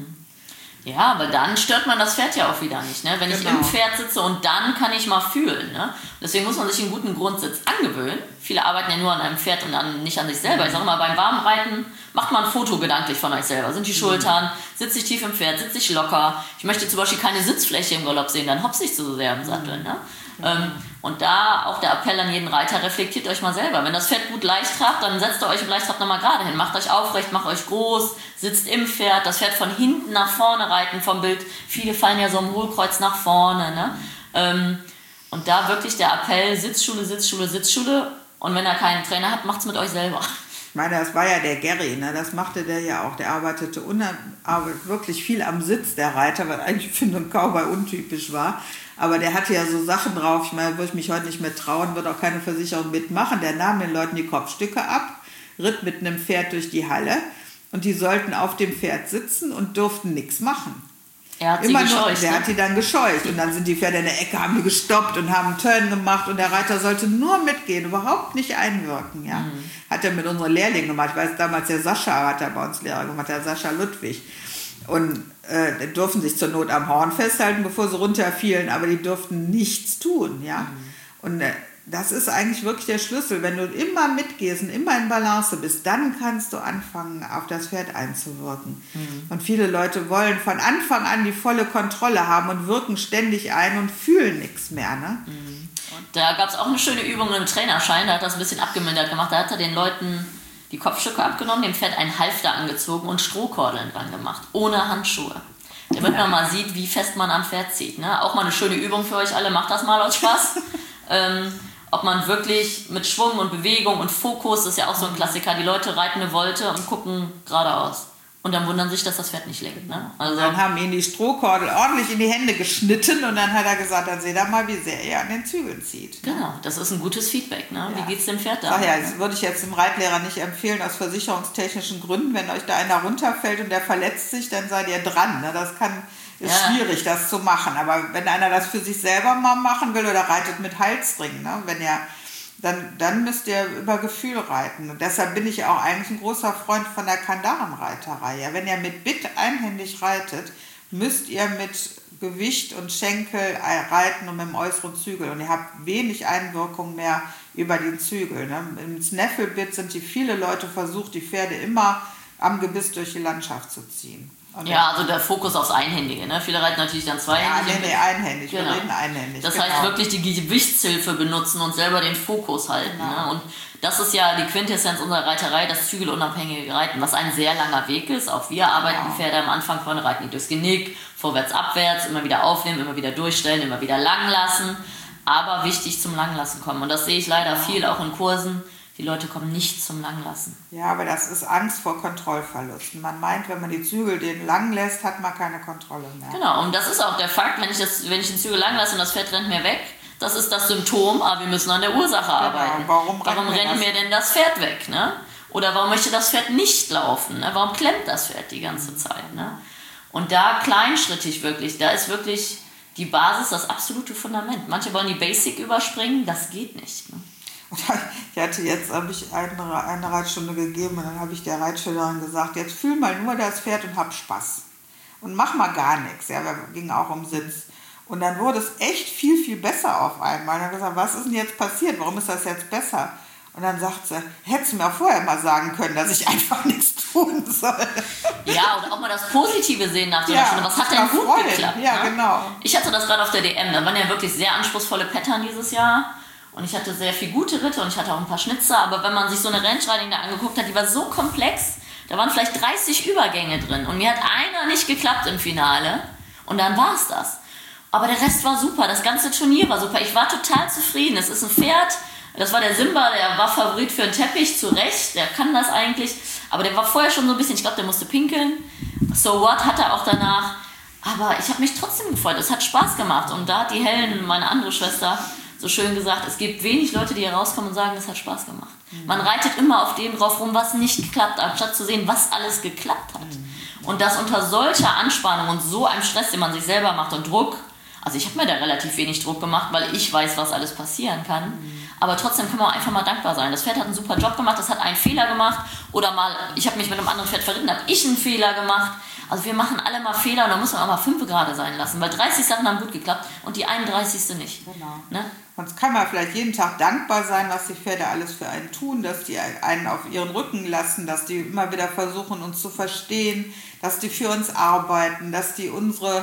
Speaker 2: Ja, aber dann stört man das Pferd ja auch wieder nicht, ne? Wenn ich im Pferd sitze und dann kann ich mal fühlen, ne? Deswegen muss man sich einen guten Grundsitz angewöhnen. Viele arbeiten ja nur an einem Pferd und nicht an sich selber. Ich sage mal, beim Warmreiten macht man ein Foto gedanklich von euch selber. Sind die Schultern, sitze ich tief im Pferd, sitze ich locker. Ich möchte zum Beispiel keine Sitzfläche im Galopp sehen, dann hopse ich zu sehr im Sattel, ne? Und da auch der Appell an jeden Reiter, reflektiert euch mal selber. Wenn das Pferd gut leicht trabt, dann setzt ihr euch im Leichttrab nochmal gerade hin. Macht euch aufrecht, macht euch groß, sitzt im Pferd, das Pferd von hinten nach vorne reiten vom Bild. Viele fallen ja so im Hohlkreuz nach vorne. Ne? Und da wirklich der Appell, Sitzschule, Sitzschule, Sitzschule. Und wenn er keinen Trainer hat, macht's mit euch selber.
Speaker 1: Ich meine, das war ja der Gary, ne? Das machte der ja auch. Der arbeitete wirklich viel am Sitz, der Reiter, was eigentlich für einen Cowboy untypisch war. Aber der hatte ja so Sachen drauf, ich meine, würde ich mich heute nicht mehr trauen, wird auch keine Versicherung mitmachen. Der nahm den Leuten die Kopfstücke ab, ritt mit einem Pferd durch die Halle und die sollten auf dem Pferd sitzen und durften nichts machen.
Speaker 2: Er hat sie gescheucht.
Speaker 1: Der hat die dann gescheucht und dann sind die Pferde in der Ecke, haben die gestoppt und haben einen Turn gemacht und der Reiter sollte nur mitgehen, überhaupt nicht einwirken. Ja. Hat er mit unseren Lehrlingen gemacht. Ich weiß, damals der Sascha hat er bei uns Lehrer gemacht, der Sascha Ludwig. Und die durften sich zur Not am Horn festhalten, bevor sie runterfielen, aber die durften nichts tun. Ja. Und das ist eigentlich wirklich der Schlüssel. Wenn du immer mitgehst und immer in Balance bist, dann kannst du anfangen, auf das Pferd einzuwirken. Und viele Leute wollen von Anfang an die volle Kontrolle haben und wirken ständig ein und fühlen nichts mehr. Ne?
Speaker 2: Da gab es auch eine schöne Übung im Trainerschein, da hat das ein bisschen abgemildert gemacht. Da hat er den Leuten die Kopfstücke abgenommen, dem Pferd einen Halfter angezogen und Strohkordeln dran gemacht, ohne Handschuhe. Damit man mal sieht, wie fest man am Pferd zieht. Ne? Auch mal eine schöne Übung für euch alle, macht das mal aus Spaß. Ob man wirklich mit Schwung und Bewegung und Fokus, das ist ja auch so ein Klassiker, die Leute reiten eine Volte und gucken geradeaus. Und dann wundern sich, dass das Pferd nicht lenkt. Ne? Also
Speaker 1: dann haben ihn die Strohkordel ordentlich in die Hände geschnitten und dann hat er gesagt, dann seht ihr mal, wie sehr er an den Zügeln zieht. Ne?
Speaker 2: Genau, das ist ein gutes Feedback. Ne? Ja. Wie geht's dem Pferd da?
Speaker 1: Ach ja, das würde ich jetzt dem Reitlehrer nicht empfehlen, aus versicherungstechnischen Gründen. Wenn euch da einer runterfällt und der verletzt sich, dann seid ihr dran. Ne? Das ist schwierig, das zu machen. Aber wenn einer das für sich selber mal machen will oder reitet mit Halsring, ne? Wenn ihr dann müsst ihr über Gefühl reiten. Und deshalb bin ich auch eigentlich ein großer Freund von der Kandaren-Reiterei. Ja, wenn ihr mit Bit einhändig reitet, müsst ihr mit Gewicht und Schenkel reiten und mit dem äußeren Zügel. Und ihr habt wenig Einwirkung mehr über den Zügel. Ne? Im Snaffle-Bit sind viele Leute versucht, die Pferde immer am Gebiss durch die Landschaft zu ziehen.
Speaker 2: Ja, also der Fokus aufs Einhändige. Ne? Viele reiten natürlich dann zweihändig.
Speaker 1: Ja, nee, einhändig. Genau. Wir reden einhändig.
Speaker 2: Das heißt wirklich die Gewichtshilfe benutzen und selber den Fokus halten. Genau. Ne? Und das ist ja die Quintessenz unserer Reiterei, das zügelunabhängige Reiten, was ein sehr langer Weg ist. Auch wir arbeiten die Pferde am Anfang vorne, reiten die durchs Genick, vorwärts, abwärts, immer wieder aufnehmen, immer wieder durchstellen, immer wieder lang lassen. Aber wichtig zum Langlassen kommen. Und das sehe ich leider viel auch in Kursen. Die Leute kommen nicht zum Langlassen.
Speaker 1: Ja, aber das ist Angst vor Kontrollverlusten. Man meint, wenn man die Zügel den lang lässt, hat man keine Kontrolle mehr.
Speaker 2: Genau, und das ist auch der Fakt, wenn ich den Zügel lang lasse und das Pferd rennt mir weg, das ist das Symptom, aber wir müssen an der Ursache arbeiten.
Speaker 1: Warum
Speaker 2: rennt mir denn das Pferd weg? Ne? Oder warum möchte das Pferd nicht laufen? Ne? Warum klemmt das Pferd die ganze Zeit? Ne? Und da kleinschrittig wirklich, da ist wirklich die Basis, das absolute Fundament. Manche wollen die Basic überspringen, das geht nicht. Ne?
Speaker 1: Und habe ich eine Reitstunde gegeben und dann habe ich der Reitschülerin gesagt, jetzt fühl mal nur das Pferd und hab Spaß. Und mach mal gar nichts. Ja, wir gingen auch um Sitz. Und dann wurde es echt viel, viel besser auf einmal. Und dann habe ich gesagt, was ist denn jetzt passiert? Warum ist das jetzt besser? Und dann sagt sie, hättest du mir auch vorher mal sagen können, dass ich einfach nichts tun soll.
Speaker 2: Ja, und auch mal das Positive sehen nach so einer Stunde. Was hat denn gut geklappt?
Speaker 1: Ja,
Speaker 2: ne?
Speaker 1: Genau.
Speaker 2: Ich hatte das gerade auf der DM. Da waren ja wirklich sehr anspruchsvolle Pattern dieses Jahr. Und ich hatte sehr viel gute Ritte und ich hatte auch ein paar Schnitzer. Aber wenn man sich so eine Range Riding da angeguckt hat, die war so komplex, da waren vielleicht 30 Übergänge drin und mir hat einer nicht geklappt im Finale und dann war es das. Aber der Rest war super, das ganze Turnier war super, ich war total zufrieden. Es ist ein Pferd, das war der Simba, der war Favorit für einen Teppich, zu Recht, der kann das eigentlich, aber der war vorher schon so ein bisschen, ich glaube, der musste pinkeln. So what, hat er auch danach. Aber ich habe mich trotzdem gefreut, es hat Spaß gemacht. Und da hat die Helen, meine andere Schwester, so schön gesagt, es gibt wenig Leute, die hier rauskommen und sagen, es hat Spaß gemacht. Man reitet immer auf dem drauf rum, was nicht geklappt hat, anstatt zu sehen, was alles geklappt hat. Und das unter solcher Anspannung und so einem Stress, den man sich selber macht und Druck, also ich habe mir da relativ wenig Druck gemacht, weil ich weiß, was alles passieren kann. Aber trotzdem kann man einfach mal dankbar sein. Das Pferd hat einen super Job gemacht, das hat einen Fehler gemacht. Oder mal, ich habe mich mit einem anderen Pferd verritten, habe ich einen Fehler gemacht. Also wir machen alle mal Fehler und da muss man auch mal 5 gerade sein lassen. Weil 30 Sachen haben gut geklappt und die 31. nicht.
Speaker 1: Genau.
Speaker 2: Ne?
Speaker 1: Sonst kann man vielleicht jeden Tag dankbar sein, was die Pferde alles für einen tun, dass die einen auf ihren Rücken lassen, dass die immer wieder versuchen, uns zu verstehen, dass die für uns arbeiten, dass die unsere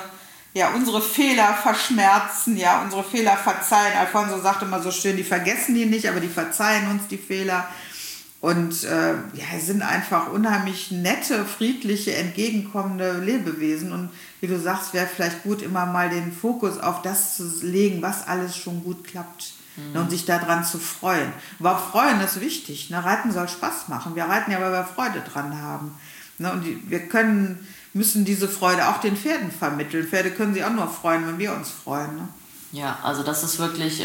Speaker 1: Fehler verschmerzen, ja, unsere Fehler verzeihen. Alfonso sagt immer so schön, die vergessen die nicht, aber die verzeihen uns die Fehler. Und sind einfach unheimlich nette, friedliche, entgegenkommende Lebewesen. Und wie du sagst, wäre vielleicht gut, immer mal den Fokus auf das zu legen, was alles schon gut klappt. Und sich daran zu freuen. Aber freuen ist wichtig. Ne? Reiten soll Spaß machen. Wir reiten ja, weil wir Freude dran haben. Ne? Und wir müssen diese Freude auch den Pferden vermitteln. Pferde können sich auch nur freuen, wenn wir uns freuen. Ne?
Speaker 2: Ja, also das ist wirklich,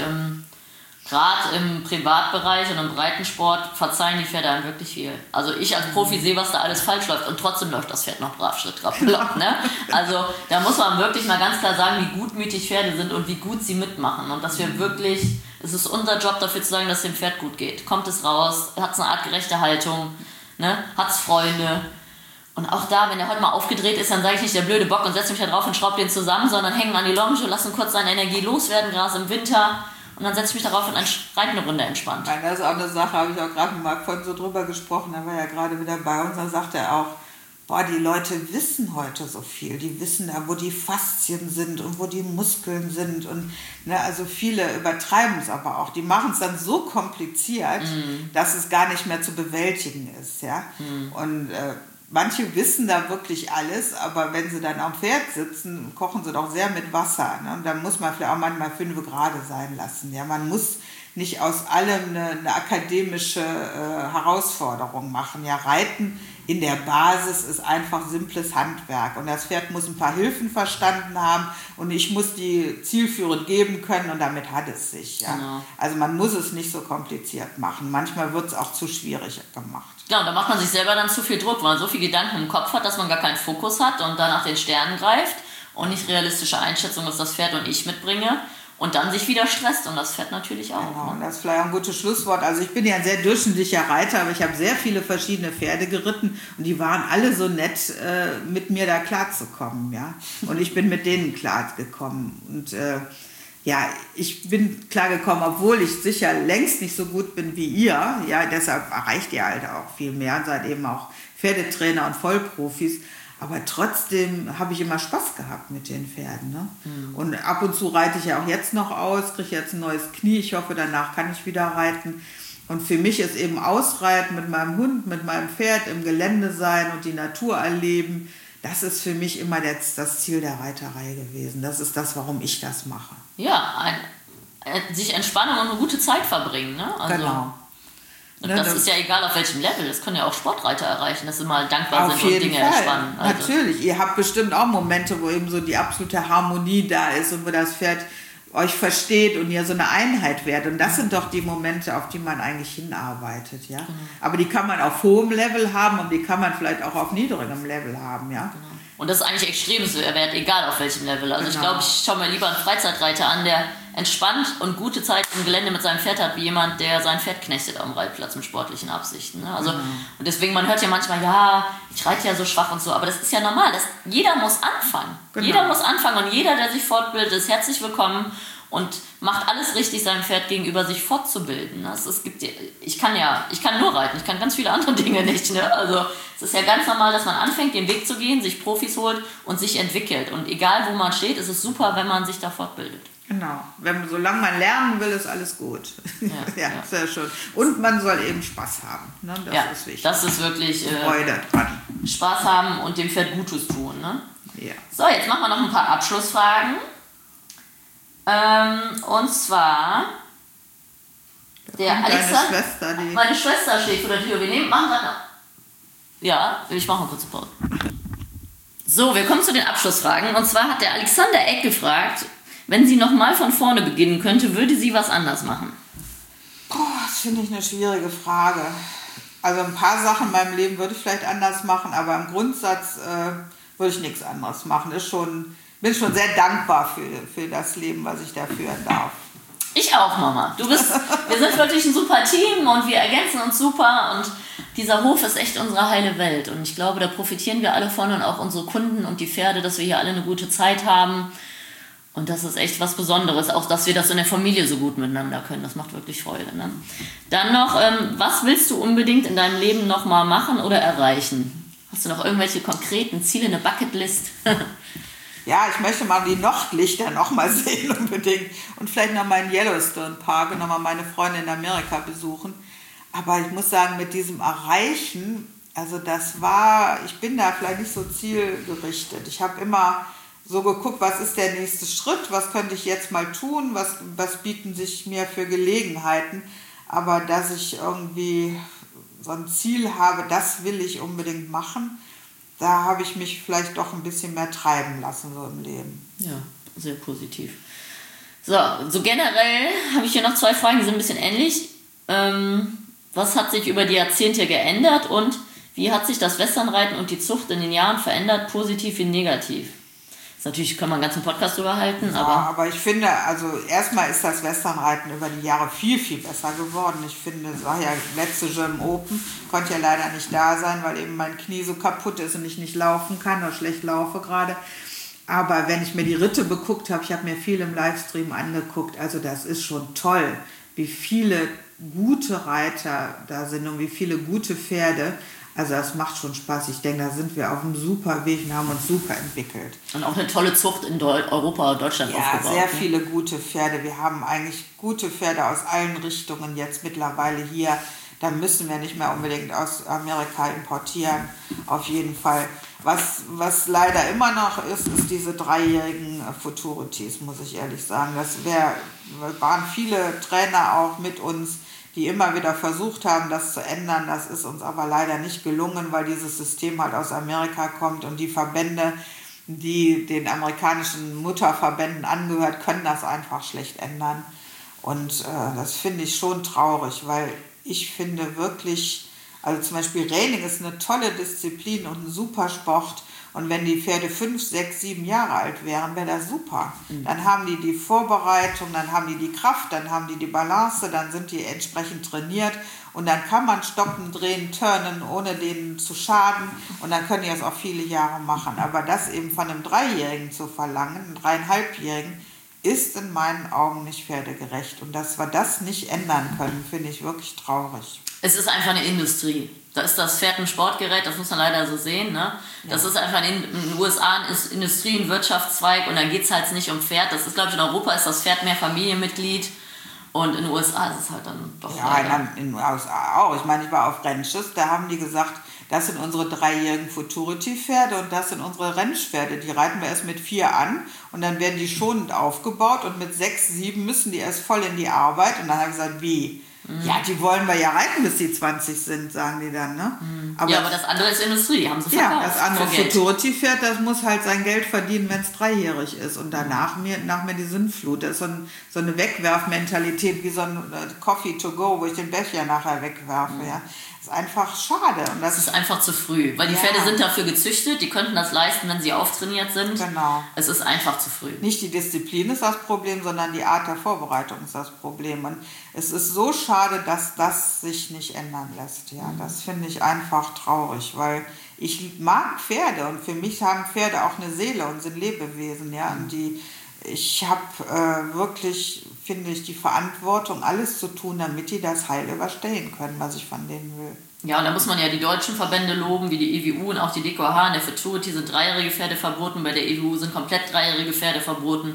Speaker 2: gerade im Privatbereich und im Breitensport verzeihen die Pferde einem wirklich viel. Also ich als Profi sehe, was da alles falsch läuft und trotzdem läuft das Pferd noch brav Schritt drauf. Ne? Also da muss man wirklich mal ganz klar sagen, wie gutmütig Pferde sind und wie gut sie mitmachen. Und dass wir wirklich, es ist unser Job dafür zu sagen, dass es dem Pferd gut geht. Kommt es raus, hat es eine artgerechte Haltung, ne? Hat es Freunde. Und auch da, wenn der heute mal aufgedreht ist, dann sage ich nicht, der blöde Bock und setze mich da drauf und schraube den zusammen, sondern hängen an die Longe, lassen kurz seine Energie loswerden, Gras im Winter. Und dann setze ich mich darauf und reite eine Runde entspannt.
Speaker 1: Nein, das ist auch eine Sache, habe ich auch gerade mit Marc von so drüber gesprochen, er war ja gerade wieder bei uns, da sagt er auch, die Leute wissen heute so viel, die wissen da, wo die Faszien sind und wo die Muskeln sind und also viele übertreiben es aber auch, die machen es dann so kompliziert, dass es gar nicht mehr zu bewältigen ist, ja, und manche wissen da wirklich alles, aber wenn sie dann am Pferd sitzen, kochen sie doch sehr mit Wasser. Ne? Und dann muss man vielleicht auch manchmal 5 Grad sein lassen. Ja? Man muss nicht aus allem eine akademische Herausforderung machen. Ja, Reiten in der Basis ist einfach simples Handwerk. Und das Pferd muss ein paar Hilfen verstanden haben und ich muss die zielführend geben können und damit hat es sich. Ja? Genau. Also man muss es nicht so kompliziert machen. Manchmal wird es auch zu schwierig gemacht.
Speaker 2: Ja, und da macht man sich selber dann zu viel Druck, weil man so viele Gedanken im Kopf hat, dass man gar keinen Fokus hat und dann nach den Sternen greift und nicht realistische Einschätzung, was das Pferd und ich mitbringe und dann sich wieder stresst und das Pferd natürlich auch.
Speaker 1: Genau, und das ist vielleicht ein gutes Schlusswort. Also ich bin ja ein sehr durchschnittlicher Reiter, aber ich habe sehr viele verschiedene Pferde geritten und die waren alle so nett, mit mir da klarzukommen. Ja? Und ich bin mit denen klargekommen und ich bin klargekommen, obwohl ich sicher längst nicht so gut bin wie ihr. Ja, deshalb erreicht ihr halt auch viel mehr und seid eben auch Pferdetrainer und Vollprofis. Aber trotzdem habe ich immer Spaß gehabt mit den Pferden. Ne? Und ab und zu reite ich ja auch jetzt noch aus, kriege jetzt ein neues Knie. Ich hoffe, danach kann ich wieder reiten. Und für mich ist eben Ausreiten mit meinem Hund, mit meinem Pferd im Gelände sein und die Natur erleben. Das ist für mich immer das Ziel der Reiterei gewesen. Das ist das, warum ich das mache.
Speaker 2: Ja, sich entspannen und eine gute Zeit verbringen. Ne? Also,
Speaker 1: genau.
Speaker 2: Und das ist ja egal auf welchem Level. Das können ja auch Sportreiter erreichen, dass sie mal dankbar sind und Dinge entspannen.
Speaker 1: Also. Natürlich. Ihr habt bestimmt auch Momente, wo eben so die absolute Harmonie da ist und wo das Pferd euch versteht und ihr so eine Einheit werdet. Und das sind doch die Momente, auf die man eigentlich hinarbeitet. Ja? Genau. Aber die kann man auf hohem Level haben und die kann man vielleicht auch auf niedrigem Level haben. Ja?
Speaker 2: Genau. Und das ist eigentlich extremwert, egal auf welchem Level. Also ich glaube, ich schaue mir lieber einen Freizeitreiter an, der entspannt und gute Zeit im Gelände mit seinem Pferd hat, wie jemand, der sein Pferd knechtet am Reitplatz mit sportlichen Absichten. Ne? Also, und deswegen, man hört ja manchmal, ja, ich reite ja so schwach und so, aber das ist ja normal. Jeder muss anfangen. Genau. Jeder muss anfangen und jeder, der sich fortbildet, ist herzlich willkommen und macht alles richtig, seinem Pferd gegenüber sich fortzubilden. Ich kann nur reiten, ich kann ganz viele andere Dinge nicht. Ne? Also es ist ja ganz normal, dass man anfängt, den Weg zu gehen, sich Profis holt und sich entwickelt. Und egal, wo man steht, ist es super, wenn man sich da fortbildet.
Speaker 1: Genau. Solange man lernen will, ist alles gut. Ja, sehr schön. Und man soll eben Spaß haben. Ne? Das ist wichtig.
Speaker 2: Das ist wirklich
Speaker 1: Freude dran.
Speaker 2: Spaß haben und dem Pferd Gutes tun. Ne?
Speaker 1: Ja.
Speaker 2: So, jetzt machen wir noch ein paar Abschlussfragen. Und zwar der Alexander. Meine Schwester steht vor der Tür. machen gerade noch. Ja, ich mache eine kurze Pause. So, wir kommen zu den Abschlussfragen. Und zwar hat der Alexander Eck gefragt, wenn sie nochmal von vorne beginnen könnte, würde sie was anders machen?
Speaker 1: Das finde ich eine schwierige Frage. Also ein paar Sachen in meinem Leben würde ich vielleicht anders machen, aber im Grundsatz würde ich nichts anderes machen. Bin schon sehr dankbar für das Leben, was ich da führen darf.
Speaker 2: Ich auch, Mama. Wir sind wirklich ein super Team und wir ergänzen uns super und dieser Hof ist echt unsere heile Welt und ich glaube, da profitieren wir alle von und auch unsere Kunden und die Pferde, dass wir hier alle eine gute Zeit haben und das ist echt was Besonderes, auch dass wir das in der Familie so gut miteinander können, das macht wirklich Freude. Ne? Dann noch, was willst du unbedingt in deinem Leben nochmal machen oder erreichen? Hast du noch irgendwelche konkreten Ziele, eine Bucketlist?
Speaker 1: Ja, ich möchte mal die Nordlichter nochmal sehen unbedingt und vielleicht nochmal in Yellowstone Park und nochmal meine Freunde in Amerika besuchen. Aber ich muss sagen, mit diesem Erreichen, also ich bin da vielleicht nicht so zielgerichtet. Ich habe immer so geguckt, was ist der nächste Schritt, was könnte ich jetzt mal tun, was bieten sich mir für Gelegenheiten. Aber dass ich irgendwie so ein Ziel habe, das will ich unbedingt machen, da habe ich mich vielleicht doch ein bisschen mehr treiben lassen so im Leben.
Speaker 2: Ja, sehr positiv. So generell habe ich hier noch 2 Fragen, die sind ein bisschen ähnlich. Was hat sich über die Jahrzehnte geändert und wie hat sich das Westernreiten und die Zucht in den Jahren verändert, positiv wie negativ? Natürlich kann man einen ganzen Podcast drüber halten,
Speaker 1: aber ich finde, also erstmal ist das Westernreiten über die Jahre viel, viel besser geworden. Ich finde, es war ja letzte German Open, konnte ja leider nicht da sein, weil eben mein Knie so kaputt ist und ich nicht laufen kann oder schlecht laufe gerade. Aber wenn ich mir die Ritte beguckt habe, ich habe mir viel im Livestream angeguckt, also das ist schon toll, wie viele gute Reiter da sind und wie viele gute Pferde. Also das macht schon Spaß. Ich denke, da sind wir auf einem super Weg und haben uns super entwickelt.
Speaker 2: Und auch eine tolle Zucht in Europa und Deutschland aufgebaut.
Speaker 1: Ja, sehr viele gute Pferde. Wir haben eigentlich gute Pferde aus allen Richtungen jetzt mittlerweile hier. Da müssen wir nicht mehr unbedingt aus Amerika importieren. Auf jeden Fall. Was leider immer noch ist diese 3-jährigen Futurities, muss ich ehrlich sagen. Waren viele Trainer auch mit uns, die immer wieder versucht haben, das zu ändern. Das ist uns aber leider nicht gelungen, weil dieses System halt aus Amerika kommt und die Verbände, die den amerikanischen Mutterverbänden angehört, können das einfach schlecht ändern. Und das finde ich schon traurig, weil ich finde wirklich, also zum Beispiel Reining ist eine tolle Disziplin und ein super Sport. Und wenn die Pferde 5, 6, 7 Jahre alt wären, wäre das super. Dann haben die Vorbereitung, dann haben die Kraft, dann haben die Balance, dann sind die entsprechend trainiert und dann kann man stoppen, drehen, turnen, ohne denen zu schaden und dann können die das auch viele Jahre machen. Aber das eben von einem 3-Jährigen zu verlangen, einem 3,5-Jährigen, ist in meinen Augen nicht pferdegerecht. Und dass wir das nicht ändern können, finde ich wirklich traurig.
Speaker 2: Es ist einfach eine Industrie. Da ist das Pferd ein Sportgerät, das muss man leider so sehen. Ne? Das ist einfach in den USA ein Industrie, ein Wirtschaftszweig und da geht es halt nicht um Pferd. Das ist, glaube ich, in Europa ist das Pferd mehr Familienmitglied und in den USA ist es halt dann doch
Speaker 1: leider. In den USA auch. Ich meine, ich war auf Ranches, da haben die gesagt, das sind unsere 3-jährigen Futurity-Pferde und das sind unsere Rennpferde. Die reiten wir erst mit 4 an und dann werden die schonend aufgebaut und mit 6, 7 müssen die erst voll in die Arbeit. Und dann habe ich gesagt, wie? Ja, die wollen wir ja reiten, bis die 20 sind, sagen die dann. Ne?
Speaker 2: Aber das andere ist Industrie, die haben sie verkauft.
Speaker 1: Ja, das andere Futurity-Pferd, das muss halt sein Geld verdienen, wenn es 3-jährig ist. Und danach nach mir die Sinnflut. Das ist so eine Wegwerfmentalität, wie so ein Coffee to go, wo ich den Becher nachher wegwerfe. Ja. Das ist einfach schade. Und das
Speaker 2: ist einfach zu früh, weil die Pferde sind dafür gezüchtet, die könnten das leisten, wenn sie auftrainiert sind.
Speaker 1: Genau.
Speaker 2: Es ist einfach zu früh.
Speaker 1: Nicht die Disziplin ist das Problem, sondern die Art der Vorbereitung ist das Problem. Und es ist so schade, dass das sich nicht ändern lässt. Ja, das finde ich einfach traurig, weil ich mag Pferde und für mich haben Pferde auch eine Seele und sind Lebewesen. Ja, und ich habe wirklich, finde ich, die Verantwortung, alles zu tun, damit die das heil überstehen können, was ich von denen will.
Speaker 2: Ja, und da muss man ja die deutschen Verbände loben, wie die EWU und auch die DKH. In der Futurity sind 3-jährige Pferde verboten, bei der EWU sind komplett 3-jährige Pferde verboten.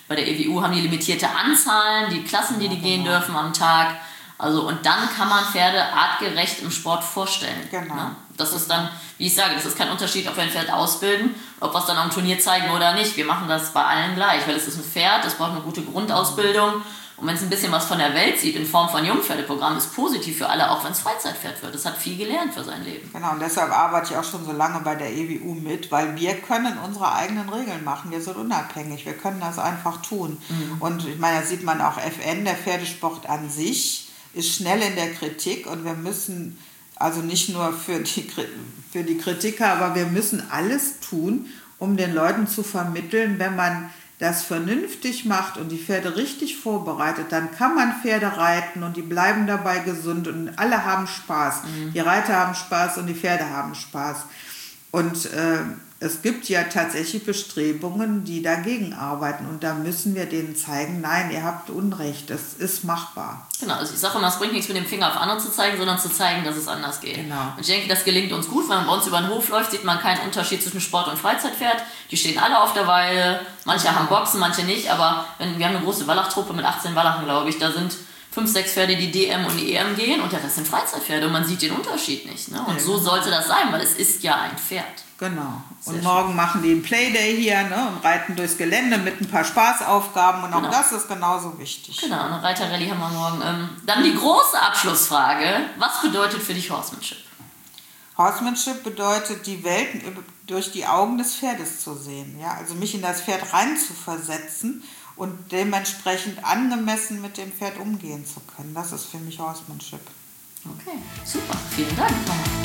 Speaker 2: Bei der EWU haben die limitierte Anzahlen, die Klassen, die gehen dürfen am Tag. Also, und dann kann man Pferde artgerecht im Sport vorstellen.
Speaker 1: Genau.
Speaker 2: Ne? Das ist dann, wie ich sage, das ist kein Unterschied, ob wir ein Pferd ausbilden, ob wir es dann am Turnier zeigen oder nicht. Wir machen das bei allen gleich, weil es ist ein Pferd, es braucht eine gute Grundausbildung. Und wenn es ein bisschen was von der Welt sieht, in Form von Jungpferdeprogramm, ist positiv für alle, auch wenn es Freizeitpferd wird. Es hat viel gelernt für sein Leben.
Speaker 1: Genau, und deshalb arbeite ich auch schon so lange bei der EWU mit, weil wir können unsere eigenen Regeln machen. Wir sind unabhängig, wir können das einfach tun. Und ich meine, da sieht man auch FN, der Pferdesport an sich, ist schnell in der Kritik und wir müssen, also nicht nur für die Kritiker, aber wir müssen alles tun, um den Leuten zu vermitteln, wenn man das vernünftig macht und die Pferde richtig vorbereitet, dann kann man Pferde reiten und die bleiben dabei gesund und alle haben Spaß. Die Reiter haben Spaß und die Pferde haben Spaß. Und es gibt ja tatsächlich Bestrebungen, die dagegen arbeiten und da müssen wir denen zeigen, nein, ihr habt Unrecht, das ist machbar.
Speaker 2: Genau, also ich sage immer, es bringt nichts mit dem Finger auf andere zu zeigen, sondern zu zeigen, dass es anders geht.
Speaker 1: Genau.
Speaker 2: Und ich denke, das gelingt uns gut, wenn man bei uns über den Hof läuft, sieht man keinen Unterschied zwischen Sport- und Freizeitpferd. Die stehen alle auf der Weide, manche haben Boxen, manche nicht, aber wir haben eine große Wallachtruppe mit 18 Wallachen, glaube ich, da sind 5, 6 Pferde, die DM und die EM gehen und der Rest sind Freizeitpferde und man sieht den Unterschied nicht. Ne? Und so sollte das sein, weil es ist ja ein Pferd.
Speaker 1: Genau. Und
Speaker 2: Sehr
Speaker 1: morgen machen die einen Playday hier, ne, und reiten durchs Gelände mit ein paar Spaßaufgaben und auch das ist genauso wichtig.
Speaker 2: Genau, eine Reiterrallye haben wir morgen. Dann die große Abschlussfrage. Was bedeutet für dich Horsemanship?
Speaker 1: Horsemanship bedeutet, die Welt durch die Augen des Pferdes zu sehen. Ja? Also mich in das Pferd rein zu versetzen und dementsprechend angemessen mit dem Pferd umgehen zu können. Das ist für mich Horsemanship.
Speaker 2: Okay, super. Vielen Dank.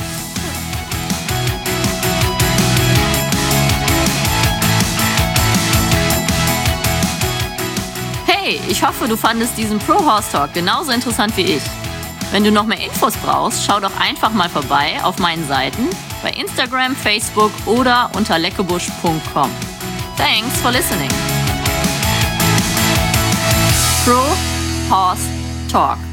Speaker 2: Hey, ich hoffe, du fandest diesen Pro Horse Talk genauso interessant wie ich. Wenn du noch mehr Infos brauchst, schau doch einfach mal vorbei auf meinen Seiten bei Instagram, Facebook oder unter leckebusch.com. Thanks for listening. Pro Horse Talk.